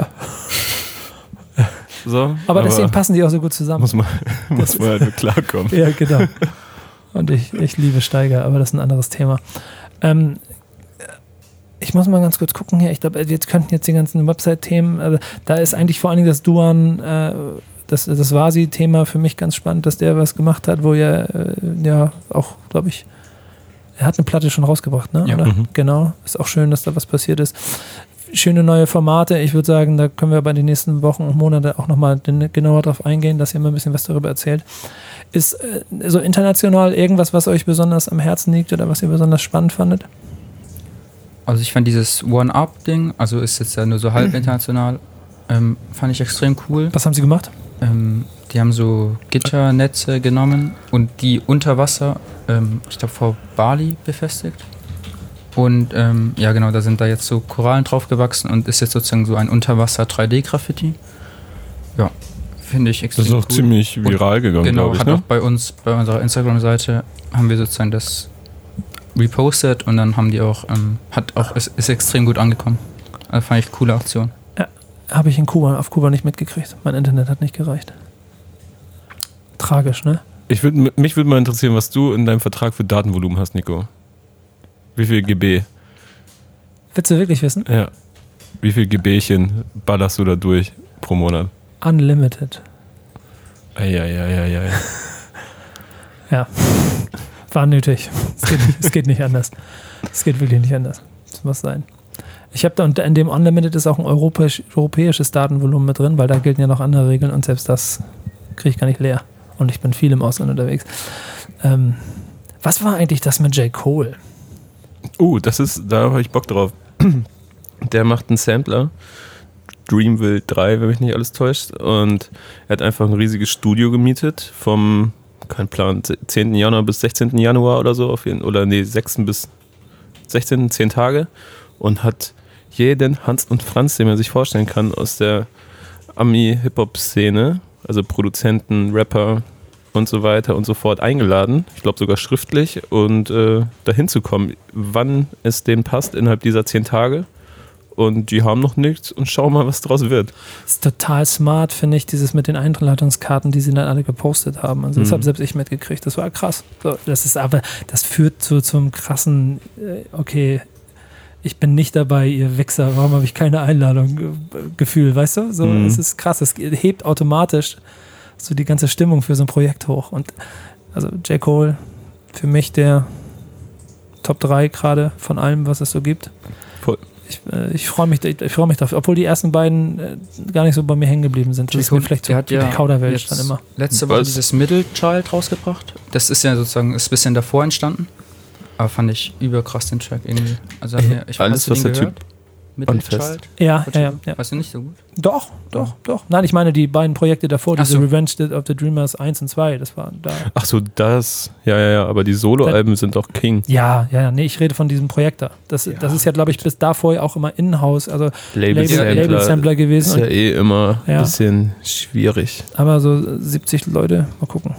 So. aber deswegen passen die auch so gut zusammen. muss man, muss man halt mit klarkommen. Ja, genau. Und ich, ich liebe Steiger, aber das ist ein anderes Thema. Ähm, ich muss mal ganz kurz gucken hier. Ich glaube, jetzt könnten jetzt die ganzen Website-Themen, also da ist eigentlich vor allen Dingen das Duan, äh, das, das Vasi-Thema für mich ganz spannend, dass der was gemacht hat, wo er äh, ja auch, glaube ich, er hat eine Platte schon rausgebracht, ne? Ja. Oder? Mhm. Genau. Ist auch schön, dass da was passiert ist. Schöne neue Formate. Ich würde sagen, da können wir bei den nächsten Wochen und Monaten auch nochmal genauer drauf eingehen, dass ihr mal ein bisschen was darüber erzählt. Ist äh, so international irgendwas, was euch besonders am Herzen liegt oder was ihr besonders spannend fandet? Also ich fand dieses One-Up-Ding, also ist jetzt ja nur so halb international, ähm, fand ich extrem cool. Was haben sie gemacht? Ähm, die haben so Gitternetze genommen und die unter Wasser, ähm, ich glaube vor Bali befestigt. Und ähm, ja genau, da sind da jetzt so Korallen drauf gewachsen und ist jetzt sozusagen so ein Unterwasser drei D Graffiti. Ja, finde ich extrem Das ist auch gut. ziemlich viral gegangen, Genau, glaube ich. hat Ne? auch bei uns, bei unserer Instagram-Seite, haben wir sozusagen das repostet und dann haben die auch, ähm, hat auch, ist, ist extrem gut angekommen. Also fand ich eine coole Aktion. Habe ich in Kuba, auf Kuba nicht mitgekriegt. Mein Internet hat nicht gereicht. Tragisch, ne? Ich würd, mich würde mal interessieren, was du in deinem Vertrag für Datenvolumen hast, Nico. Wie viel G B? Willst du wirklich wissen? Ja. Wie viel Gebärchen ballerst du da durch pro Monat? Unlimited. Eieieiei. Ja. War nötig. Es geht, nicht, es geht nicht anders. Es geht wirklich nicht anders. Das muss sein. Ich habe da unter in dem Unlimited ist auch ein europäisch, europäisches Datenvolumen mit drin, weil da gelten ja noch andere Regeln und selbst das kriege ich gar nicht leer. Und ich bin viel im Ausland unterwegs. Ähm, was war eigentlich das mit J. Cole? Uh, das ist, da habe ich Bock drauf. Der macht einen Sampler, Dreamville drei, wenn mich nicht alles täuscht. Und er hat einfach ein riesiges Studio gemietet vom, kein Plan, zehnten Januar bis sechzehnten Januar oder so. Auf jeden, oder nee, sechsten bis sechzehnten, zehn Tage. Und hat jeden Hans und Franz, den man sich vorstellen kann, aus der Ami-Hip-Hop-Szene, also Produzenten, Rapper und so weiter und so fort eingeladen. Ich glaube sogar schriftlich. Und äh, dahin zu kommen, wann es denen passt innerhalb dieser zehn Tage. Und die haben noch nichts und schauen mal, was draus wird. Das ist total smart, finde ich, dieses mit den Einladungskarten, die sie dann alle gepostet haben. Also das Mhm. habe selbst ich mitgekriegt. Das war krass. So, das ist aber, das führt zu zum krassen, äh, okay, ich bin nicht dabei, ihr Wichser, warum habe ich keine Einladung äh, Gefühl, weißt du? So, Mhm. es ist krass. Es hebt automatisch so die ganze Stimmung für so ein Projekt hoch. Und also J. Cole, für mich der Top drei gerade von allem, was es so gibt. Voll. Ich, äh, ich freue mich, ich freue mich dafür, obwohl die ersten beiden äh, gar nicht so bei mir hängen geblieben sind. Das ist mir vielleicht so der hat ja die Kauderwelsch jetzt dann immer. letzte Woche Was? dieses Middle Child rausgebracht. Das ist ja sozusagen ist ein bisschen davor entstanden. Aber fand ich überkrass den Track irgendwie. Also hat mir, ich Alles, hast du was den der gehört? Middle anfasst. Child? Ja, ja, ja, ja. Weißt du nicht so gut? Doch, doch, doch. Nein, ich meine die beiden Projekte davor, Ach diese so. Revenge of the Dreamers eins und zwei, das war da. Ach so, das. Ja, ja, ja, aber die Soloalben sind doch King. Ja, ja, ja, nee, ich rede von diesem Projekt da. Das, das ist ja, glaube ich, bis davor auch immer In-House, also Label-Sampler Label-Sampler ist gewesen. ja eh immer ein Ja. bisschen schwierig. Und, aber so siebzig Leute, mal gucken.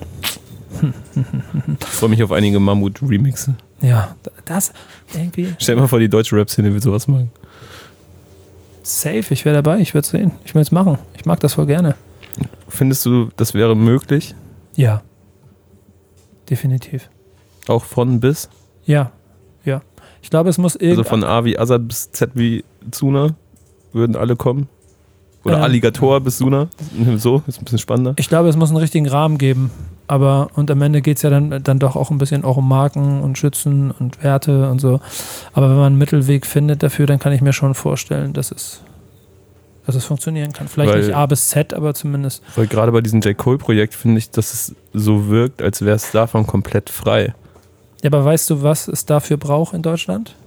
Ich freue mich auf einige Mammut-Remixe. Ja, das irgendwie Stell dir mal vor, die deutsche Rap-Szene will sowas machen. safe, ich wäre dabei, ich würde es sehen. Ich will es machen. Ich mag das voll gerne. Findest du, das wäre möglich? Ja. Definitiv. Auch von bis? Ja, ja. Ich glaube, es muss Also irgendwie. von A wie Azad bis Z wie Zuna würden alle kommen? Oder Ähm. Alligator bis Suna? So, ist ein bisschen spannender. Ich glaube, es muss einen richtigen Rahmen geben. Aber, und am Ende geht es ja dann, dann doch auch ein bisschen auch um Marken und Schützen und Werte und so. Aber wenn man einen Mittelweg findet dafür, dann kann ich mir schon vorstellen, dass es, dass es funktionieren kann. Vielleicht Weil- nicht A bis Z, aber zumindest. Weil gerade bei diesem J. Cole-Projekt finde ich, dass es so wirkt, als wäre es davon komplett frei. Ja, aber weißt du, was es dafür braucht in Deutschland?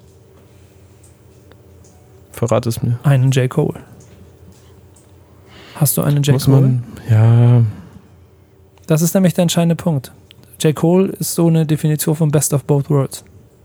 Verrat es mir. Einen J. Cole. Hast du einen J. Muss Cole? man, ja, Das ist nämlich der entscheidende Punkt. J. Cole ist so eine Definition von Best of Both Worlds.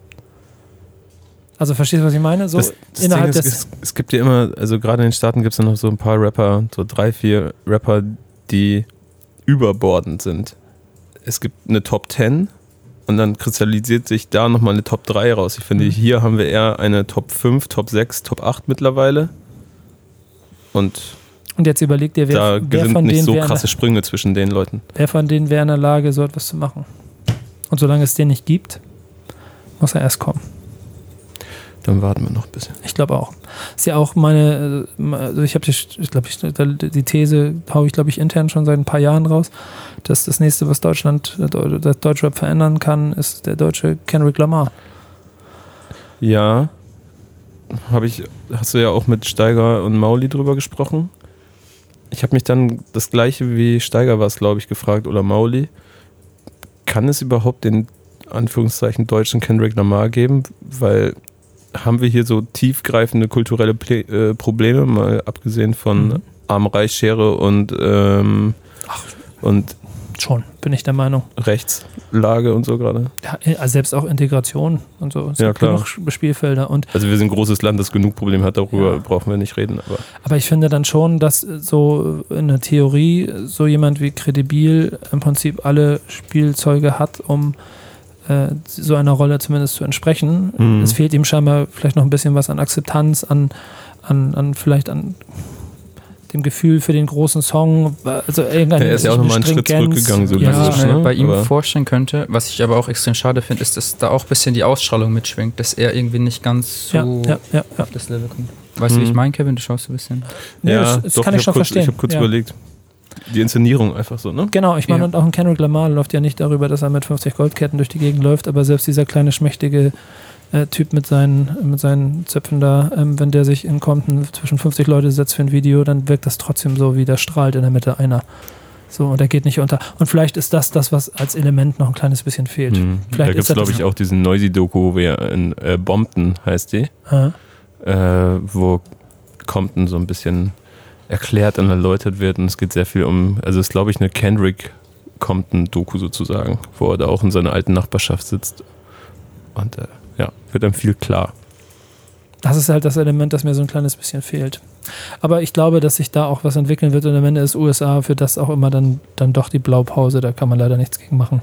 Also verstehst du, was ich meine? So das, das innerhalb Ding ist, des. es, es gibt ja immer, also gerade in den Staaten gibt es ja noch so ein paar Rapper, so drei, vier Rapper, die überbordend sind. Es gibt eine Top zehn und dann kristallisiert sich da nochmal eine Top drei raus. Ich finde, Mhm. hier haben wir eher eine Top fünf, Top sechs, Top acht mittlerweile. Und Und jetzt überleg dir, wer, da wer, sind von nicht denen so wäre, krasse Sprünge zwischen den Leuten. wer von denen wäre in der Lage, so etwas zu machen. Und solange es den nicht gibt, muss er erst kommen. Dann warten wir noch ein bisschen. Ich glaube auch. Ist ja auch meine, äh, also ich habe die, ich glaube, ich, die These haue ich, glaube ich, intern schon seit ein paar Jahren raus, dass das nächste, was Deutschland, das Deutschrap verändern kann, ist der deutsche Kendrick Lamar. Ja, habe ich, hast du ja auch mit Steiger und Mauli drüber gesprochen. Ich habe mich dann das gleiche wie Steiger war es, glaube ich, gefragt oder Mauli. Kann es überhaupt den Anführungszeichen deutschen Kendrick Lamar geben? Weil haben wir hier so tiefgreifende kulturelle Ple- äh, Probleme, mal abgesehen von Mhm. Arm-Reich-Schere und, ähm, und Schon, bin ich der Meinung. Rechtslage und so gerade. Ja, also selbst auch Integration und so. Es Ja, gibt klar. genug Spielfelder. Und, Also wir sind ein großes Land, das genug Probleme hat, darüber Ja. brauchen wir nicht reden. Aber aber ich finde dann schon, dass so in der Theorie so jemand wie Credibil im Prinzip alle Spielzeuge hat, um äh, so einer Rolle zumindest zu entsprechen. Mhm. Es fehlt ihm scheinbar vielleicht noch ein bisschen was an Akzeptanz, an, an, an vielleicht an dem Gefühl für den großen Song. Also irgendeine er ist ja auch nochmal einen Schritt Stringenz. zurückgegangen, so Ja, Was ich mir ne? bei ihm Aber- vorstellen könnte, was ich aber auch extrem schade finde, ist, dass da auch ein bisschen die Ausstrahlung mitschwingt, dass er irgendwie nicht ganz ja, so ja, ja, ja. auf das Level kommt. Weißt du, wie ich Mhm. meine, Kevin? Du schaust ein bisschen. Nee, ja, das, das doch, kann ich, hab schon kurz, verstehen. Ich habe kurz ja. überlegt. Die Inszenierung einfach so, ne? Genau, ich meine, Ja. und auch ein Kendrick Lamar läuft ja nicht darüber, dass er mit fünfzig Goldketten durch die Gegend läuft, aber selbst dieser kleine, schmächtige äh, Typ mit seinen, mit seinen Zöpfen da, ähm, wenn der sich in Compton zwischen fünfzig Leute setzt für ein Video, dann wirkt das trotzdem so, wie da strahlt in der Mitte einer. So, und er geht nicht unter. Und vielleicht ist das das, was als Element noch ein kleines bisschen fehlt. Mhm. Da Vielleicht gibt es, ist er glaube das- ich, auch diesen Noisy-Doku, wie er in äh, Bompton heißt die, Ja. äh, wo Compton so ein bisschen erklärt und erläutert wird. Und es geht sehr viel um, also es ist, glaube ich, eine Kendrick-Compton-Doku sozusagen, wo er da auch in seiner alten Nachbarschaft sitzt. Und äh, ja, wird einem viel klar. Das ist halt das Element, das mir so ein kleines bisschen fehlt. Aber ich glaube, dass sich da auch was entwickeln wird und am Ende ist U S A für das auch immer dann, dann doch die Blaupause, da kann man leider nichts gegen machen.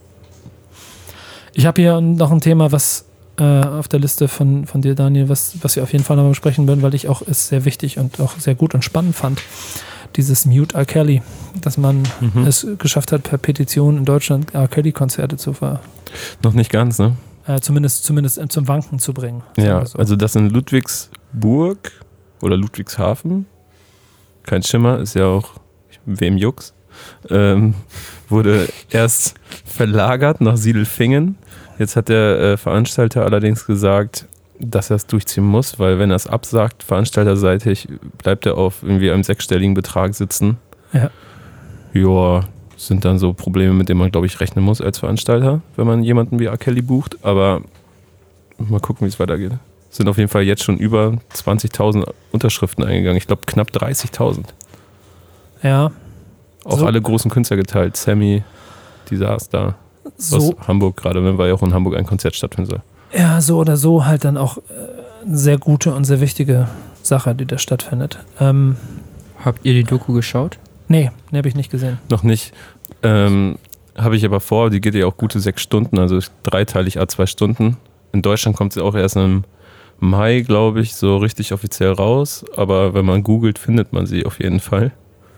Ich habe hier noch ein Thema, was äh, auf der Liste von, von dir, Daniel, was, was wir auf jeden Fall noch besprechen würden, weil ich auch es sehr wichtig und auch sehr gut und spannend fand. Dieses Mute R. Kelly, dass man Mhm. es geschafft hat, per Petition in Deutschland R. Kelly-Konzerte zu ver... Noch nicht ganz, ne? Äh, zumindest, zumindest äh, zum Wanken zu bringen. sagen Ja, wir so. also das in Ludwigsburg oder Ludwigshafen, kein Schimmer, ist ja auch, wem jucks, ähm, wurde erst verlagert nach Siedelfingen. Jetzt hat der äh, Veranstalter allerdings gesagt, dass er es durchziehen muss, weil wenn er es absagt, veranstalterseitig, bleibt er auf irgendwie einem sechsstelligen Betrag sitzen. Ja. Ja, sind dann so Probleme, mit denen man, glaube ich, rechnen muss als Veranstalter, wenn man jemanden wie R. Kelly bucht. Aber mal gucken, wie es weitergeht. Es sind auf jeden Fall jetzt schon über zwanzigtausend Unterschriften eingegangen. Ich glaube, knapp dreißigtausend. Ja, Auch So. alle großen Künstler geteilt. Sammy, die saß da so, aus Hamburg gerade, ne, weil ja auch in Hamburg ein Konzert stattfinden soll. ja, so oder so halt dann auch äh, eine sehr gute und sehr wichtige Sache, die da stattfindet. Ähm, Habt ihr die Doku geschaut? nee, nee, habe ich nicht gesehen. Noch nicht. Ähm, Habe ich aber vor, die geht ja auch gute sechs Stunden, also dreiteilig à zwei Stunden. In Deutschland kommt sie auch erst im Mai, glaube ich, so richtig offiziell raus. Aber wenn man googelt, findet man sie auf jeden Fall.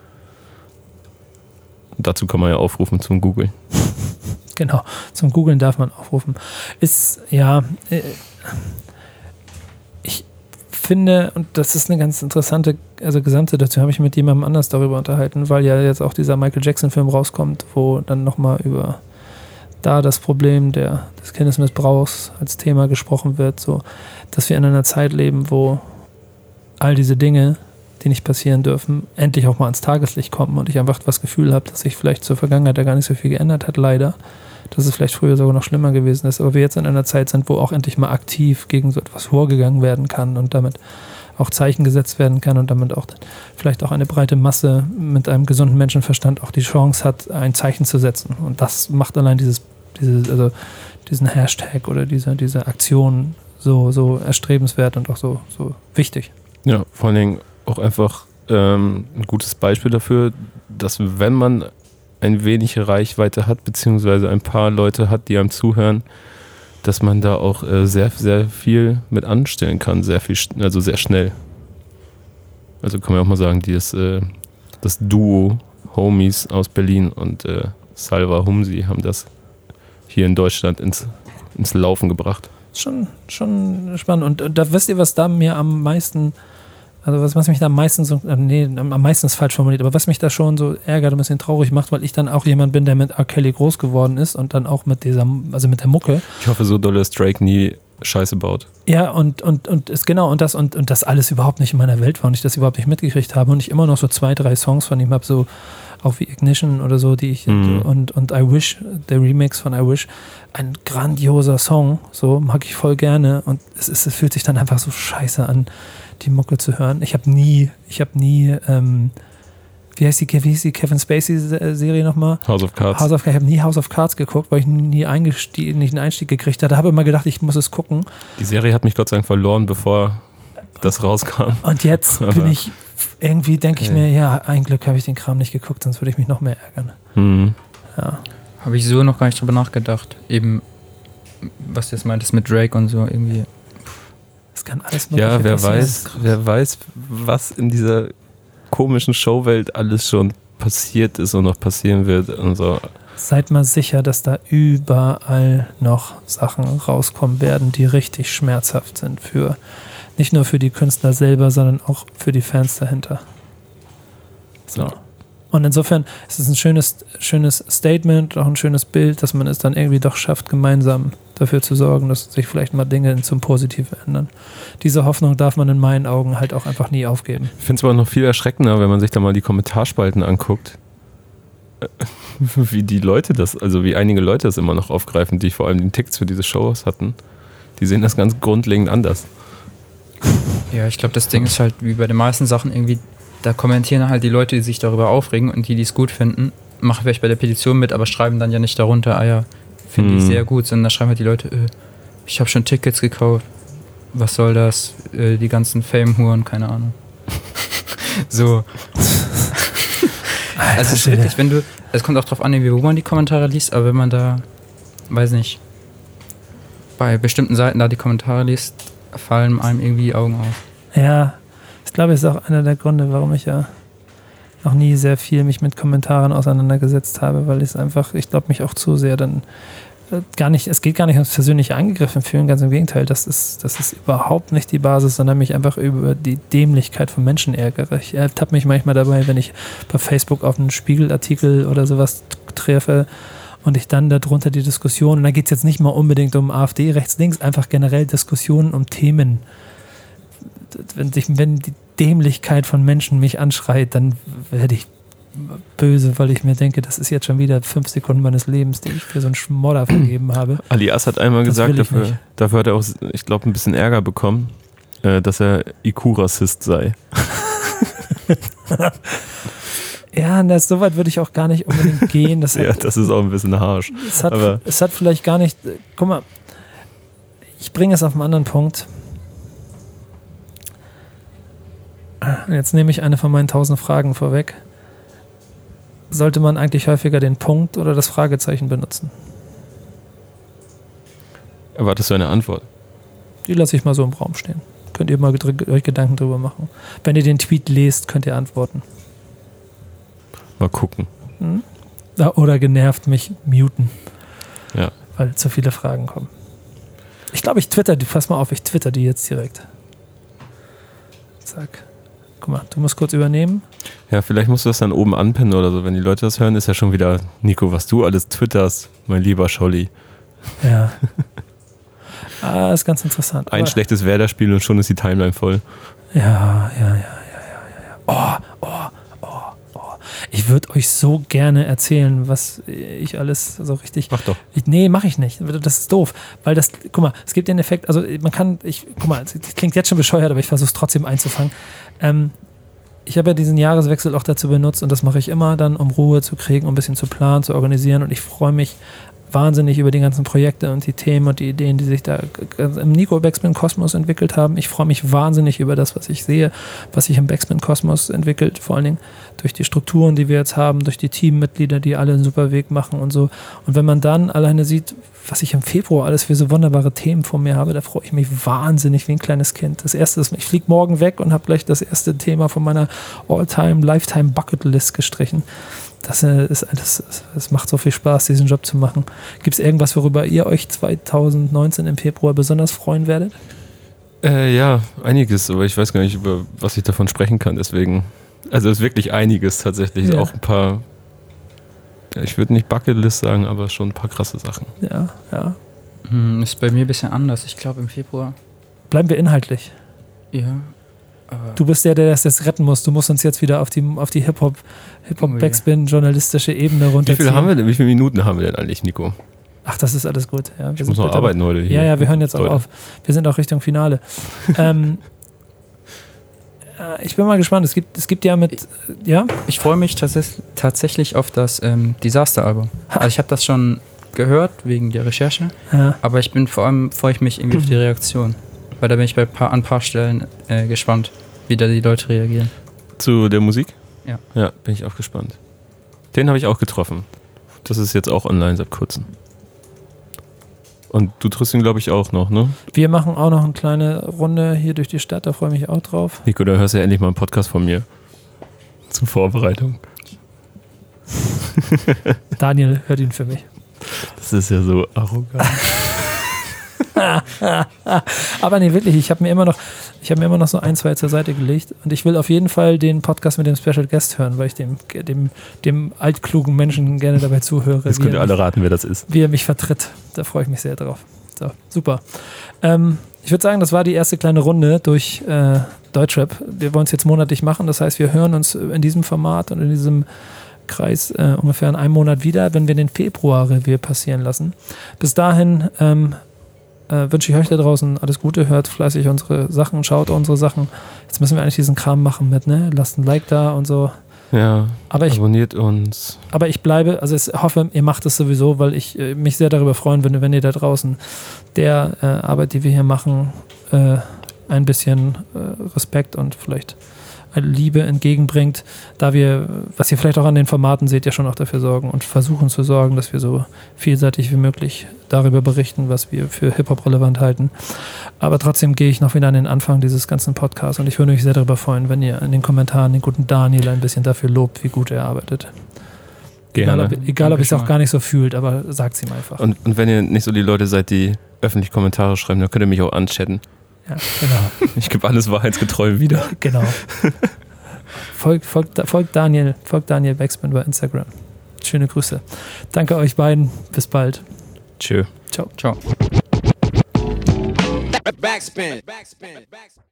Dazu kann man ja aufrufen zum Googlen. Genau, zum Googlen darf man aufrufen. Ist, ja, äh, ich finde, und das ist eine ganz interessante, also Gesamtsituation, habe ich mit jemandem anders darüber unterhalten, weil ja jetzt auch dieser Michael Jackson-Film rauskommt, wo dann nochmal über da das Problem der, des Kindesmissbrauchs als Thema gesprochen wird, so, dass wir in einer Zeit leben, wo all diese Dinge, die nicht passieren dürfen, endlich auch mal ans Tageslicht kommen und ich einfach das Gefühl habe, dass sich vielleicht zur Vergangenheit da gar nicht so viel geändert hat, leider. Dass es vielleicht früher sogar noch schlimmer gewesen ist, aber wir jetzt in einer Zeit sind, wo auch endlich mal aktiv gegen so etwas vorgegangen werden kann und damit auch Zeichen gesetzt werden kann und damit auch vielleicht auch eine breite Masse mit einem gesunden Menschenverstand auch die Chance hat, ein Zeichen zu setzen. Und das macht allein dieses, dieses also diesen Hashtag oder diese, diese Aktion so, so erstrebenswert und auch so, so wichtig. Ja, vor allen Dingen auch einfach ähm, ein gutes Beispiel dafür, dass wenn man ein wenig Reichweite hat, beziehungsweise ein paar Leute hat, die einem zuhören, dass man da auch äh, sehr, sehr viel mit anstellen kann, sehr viel, sch- also sehr schnell. Also kann man auch mal sagen, die ist, äh, das Duo Homies aus Berlin und äh, Salva Humsi haben das hier in Deutschland ins, ins Laufen gebracht. Schon, schon spannend. Und äh, da wisst ihr, was da mir am meisten, also was, was mich da am meisten so, äh, nee, am meisten ist falsch formuliert, aber was mich da schon so ärgert und ein bisschen traurig macht, weil ich dann auch jemand bin, der mit R. Kelly groß geworden ist und dann auch mit dieser, also mit der Mucke. Ich hoffe so doll, dass Drake nie Scheiße baut. Ja, und, und, und ist genau, und das, und, und das alles überhaupt nicht in meiner Welt war und ich das überhaupt nicht mitgekriegt habe und ich immer noch so zwei, drei Songs von ihm habe, so auch wie Ignition oder so, die ich Mhm. und, und I Wish, der Remix von I Wish, ein grandioser Song, so mag ich voll gerne und es, ist, es fühlt sich dann einfach so scheiße an, die Mucke zu hören. Ich habe nie, ich habe nie ähm, wie heißt die, wie hieß die Kevin Spacey-Serie nochmal? House of Cards. House of Cards. Ich habe nie House of Cards geguckt, weil ich nie eingestieg, nicht einen Einstieg gekriegt hatte. Habe immer gedacht, ich muss es gucken. Die Serie hat mich Gott sei Dank verloren, bevor das rauskam. Und jetzt bin ich, irgendwie denke ich okay. mir, ja, ein Glück habe ich den Kram nicht geguckt, sonst würde ich mich noch mehr ärgern. Mhm. Ja. Habe ich so noch gar nicht drüber nachgedacht. Eben, was du jetzt meintest mit Drake und so, irgendwie. Das kann alles Mögliche Ja, wer passieren. weiß, wer weiß, was in dieser komischen Showwelt alles schon passiert ist und noch passieren wird und so. Seid mal sicher, dass da überall noch Sachen rauskommen werden, die richtig schmerzhaft sind. Für, nicht nur für die Künstler selber, sondern auch für die Fans dahinter. So. Ja. Und insofern ist es ein schönes, schönes Statement, auch ein schönes Bild, dass man es dann irgendwie doch schafft, gemeinsam dafür zu sorgen, dass sich vielleicht mal Dinge zum Positiven ändern. Diese Hoffnung darf man in meinen Augen halt auch einfach nie aufgeben. Ich finde es aber noch viel erschreckender, wenn man sich da mal die Kommentarspalten anguckt, wie die Leute das, also wie einige Leute das immer noch aufgreifen, die vor allem den Tickets für diese Shows hatten. Die sehen das ganz grundlegend anders. Ja, ich glaube, das Ding ist halt wie bei den meisten Sachen irgendwie, da kommentieren halt die Leute, die sich darüber aufregen und die, die es gut finden, machen vielleicht bei der Petition mit, aber schreiben dann ja nicht darunter, ah ja, finde Hm. ich sehr gut, sondern da schreiben halt die Leute, äh, ich habe schon Tickets gekauft, was soll das, äh, die ganzen Fame-Huren, keine Ahnung. So. Also es ist wirklich, wenn du, es kommt auch drauf an, wie wo man die Kommentare liest, aber wenn man da, weiß nicht, bei bestimmten Seiten da die Kommentare liest, fallen einem irgendwie die Augen auf. Ja, ich glaube, das ist auch einer der Gründe, warum ich ja noch nie sehr viel mich mit Kommentaren auseinandergesetzt habe, weil ich es einfach, ich glaube, mich auch zu sehr dann äh, gar nicht, es geht gar nicht ums persönliche Angegriffen fühlen, ganz im Gegenteil, das ist, das ist überhaupt nicht die Basis, sondern mich einfach über die Dämlichkeit von Menschen ärgere. Ich ertappe mich manchmal dabei, wenn ich bei Facebook auf einen Spiegelartikel oder sowas treffe und ich dann darunter die Diskussion, und da geht es jetzt nicht mal unbedingt um AfD, rechts, links, einfach generell Diskussionen um Themen. Wenn, sich, wenn die Dämlichkeit von Menschen mich anschreit, dann werde ich böse, weil ich mir denke, das ist jetzt schon wieder fünf Sekunden meines Lebens, die ich für so einen Schmodder vergeben habe. Alias hat einmal Das gesagt, will ich dafür, nicht. dafür hat er auch, ich glaube, ein bisschen Ärger bekommen, äh, dass er I Q-Rassist sei. Ja, das, so weit würde ich auch gar nicht unbedingt gehen. Das Ja, hat, das ist auch ein bisschen harsch. es, hat, aber- es hat vielleicht gar nicht, äh, guck mal, ich bringe es auf einen anderen Punkt. Jetzt nehme ich eine von meinen tausend Fragen vorweg. Sollte man eigentlich häufiger den Punkt oder das Fragezeichen benutzen? Erwartest du eine Antwort? Die lasse ich mal so im Raum stehen. Könnt ihr mal gedr- euch Gedanken drüber machen. Wenn ihr den Tweet lest, könnt ihr antworten. Mal gucken. Hm? Ja, oder genervt mich muten, Ja. weil zu viele Fragen kommen. Ich glaube, ich twitter die, pass mal auf, ich twitter die jetzt direkt. Zack. Guck mal, du musst kurz übernehmen. Ja, vielleicht musst du das dann oben anpinnen oder so. Wenn die Leute das hören, ist ja schon wieder, Nico, was du alles twitterst, mein lieber Scholli. Ja. Ah, ist ganz interessant. Ein Aber- schlechtes Werder-Spiel und schon ist die Timeline voll. Ja, ja, ja, ja, ja, ja, ja. Oh, oh, oh, oh. Ich würde euch so gerne erzählen, was ich alles so richtig. Mach doch. Ich, nee, mache ich nicht. Das ist doof. Weil das, guck mal, es gibt den Effekt, also man kann, ich, guck mal, das klingt jetzt schon bescheuert, aber ich versuche es trotzdem einzufangen. Ähm, ich habe ja diesen Jahreswechsel auch dazu benutzt und das mache ich immer dann, um Ruhe zu kriegen, um ein bisschen zu planen, zu organisieren, und ich freue mich wahnsinnig über die ganzen Projekte und die Themen und die Ideen, die sich da im Nico Backspin Kosmos entwickelt haben. Ich freue mich wahnsinnig über das, was ich sehe, was sich im Backspin Kosmos entwickelt, vor allen Dingen durch die Strukturen, die wir jetzt haben, durch die Teammitglieder, die alle einen super Weg machen und so. Und wenn man dann alleine sieht, was ich im Februar alles für so wunderbare Themen vor mir habe, da freue ich mich wahnsinnig wie ein kleines Kind. Das erste ist, ich fliege morgen weg und habe gleich das erste Thema von meiner All-Time, Lifetime Bucket List gestrichen. Das ist alles, es macht so viel Spaß, diesen Job zu machen. Gibt es irgendwas, worüber ihr euch zwanzig neunzehn im Februar besonders freuen werdet? Äh, ja, einiges, aber ich weiß gar nicht, über was ich davon sprechen kann, deswegen. Also es ist wirklich einiges tatsächlich. Ja. Auch ein paar, ja, ich würde nicht Bucketlist sagen, aber schon ein paar krasse Sachen. Ja, ja. Hm, ist bei mir ein bisschen anders. Ich glaube im Februar. Bleiben wir inhaltlich. Ja. Aber Du bist der, der das jetzt retten muss. Du musst uns jetzt wieder auf die, auf die Hip-Hop, Hip-Hop-Backspin-journalistische Ebene Wie runterziehen. viele haben wir denn? Wie viele Minuten haben wir denn eigentlich, Nico? Ach, das ist alles gut. Ja, wir Ich sind muss noch bitte- arbeiten heute hier. Ja, ja, wir hören jetzt auch Leute. auf. Wir sind auch Richtung Finale. ähm, Äh, ich bin mal gespannt. Es gibt, es gibt ja mit, ja? Ich freue mich tats- tatsächlich auf das ähm, Disaster-Album. Also ich habe das schon gehört wegen der Recherche, Ja. aber ich bin vor allem, freue ich mich irgendwie auf die Reaktion. Weil da bin ich bei paar, an ein paar Stellen äh, gespannt, wie da die Leute reagieren. Zu der Musik? Ja. Ja, bin ich auch gespannt. Den habe ich auch getroffen. Das ist jetzt auch online seit kurzem. Und du triffst ihn, glaube ich, auch noch, ne? Wir machen auch noch eine kleine Runde hier durch die Stadt, da freue ich mich auch drauf. Nico, da hörst du ja endlich mal einen Podcast von mir. Zur Vorbereitung. Daniel hört ihn für mich. Das ist ja so arrogant. Aber nee, wirklich, ich habe mir immer noch, ich habe mir immer noch so ein, zwei zur Seite gelegt und ich will auf jeden Fall den Podcast mit dem Special Guest hören, weil ich dem, dem, dem altklugen Menschen gerne dabei zuhöre. Jetzt könnt ihr alle raten, wer das ist. Wie er mich vertritt. Da freue ich mich sehr drauf. So, super. Ähm, ich würde sagen, das war die erste kleine Runde durch äh, Deutschrap. Wir wollen es jetzt monatlich machen, das heißt, wir hören uns in diesem Format und in diesem Kreis äh, ungefähr in einem Monat wieder, wenn wir den Februar-Revue passieren lassen. Bis dahin ähm, äh, wünsche ich euch da draußen alles Gute, hört fleißig unsere Sachen, schaut unsere Sachen. Jetzt müssen wir eigentlich diesen Kram machen mit, ne? Lasst ein Like da und so. Ja, aber ich, abonniert uns. Aber ich bleibe, also ich hoffe, ihr macht es sowieso, weil ich äh, mich sehr darüber freuen würde, wenn ihr da draußen der äh, Arbeit, die wir hier machen, äh, ein bisschen äh, Respekt und vielleicht Liebe entgegenbringt, da wir, was ihr vielleicht auch an den Formaten seht, ja schon auch dafür sorgen und versuchen zu sorgen, dass wir so vielseitig wie möglich darüber berichten, was wir für Hip-Hop relevant halten. Aber trotzdem gehe ich noch wieder an den Anfang dieses ganzen Podcasts und ich würde mich sehr darüber freuen, wenn ihr in den Kommentaren den guten Daniel ein bisschen dafür lobt, wie gut er arbeitet. Gerne. Egal, ob, egal, ob ihr es auch gar nicht so fühlt, aber sagt es ihm einfach. Und, und wenn ihr nicht so die Leute seid, die öffentlich Kommentare schreiben, dann könnt ihr mich auch anchatten. Ja, genau. Ich gebe alles wahrheitsgetreu wieder. Genau. Folgt, folgt, folgt Daniel, folgt Daniel Backspin bei Instagram. Schöne Grüße. Danke euch beiden. Bis bald. Tschö. Ciao. Ciao. Backspin. Backspin. Backspin.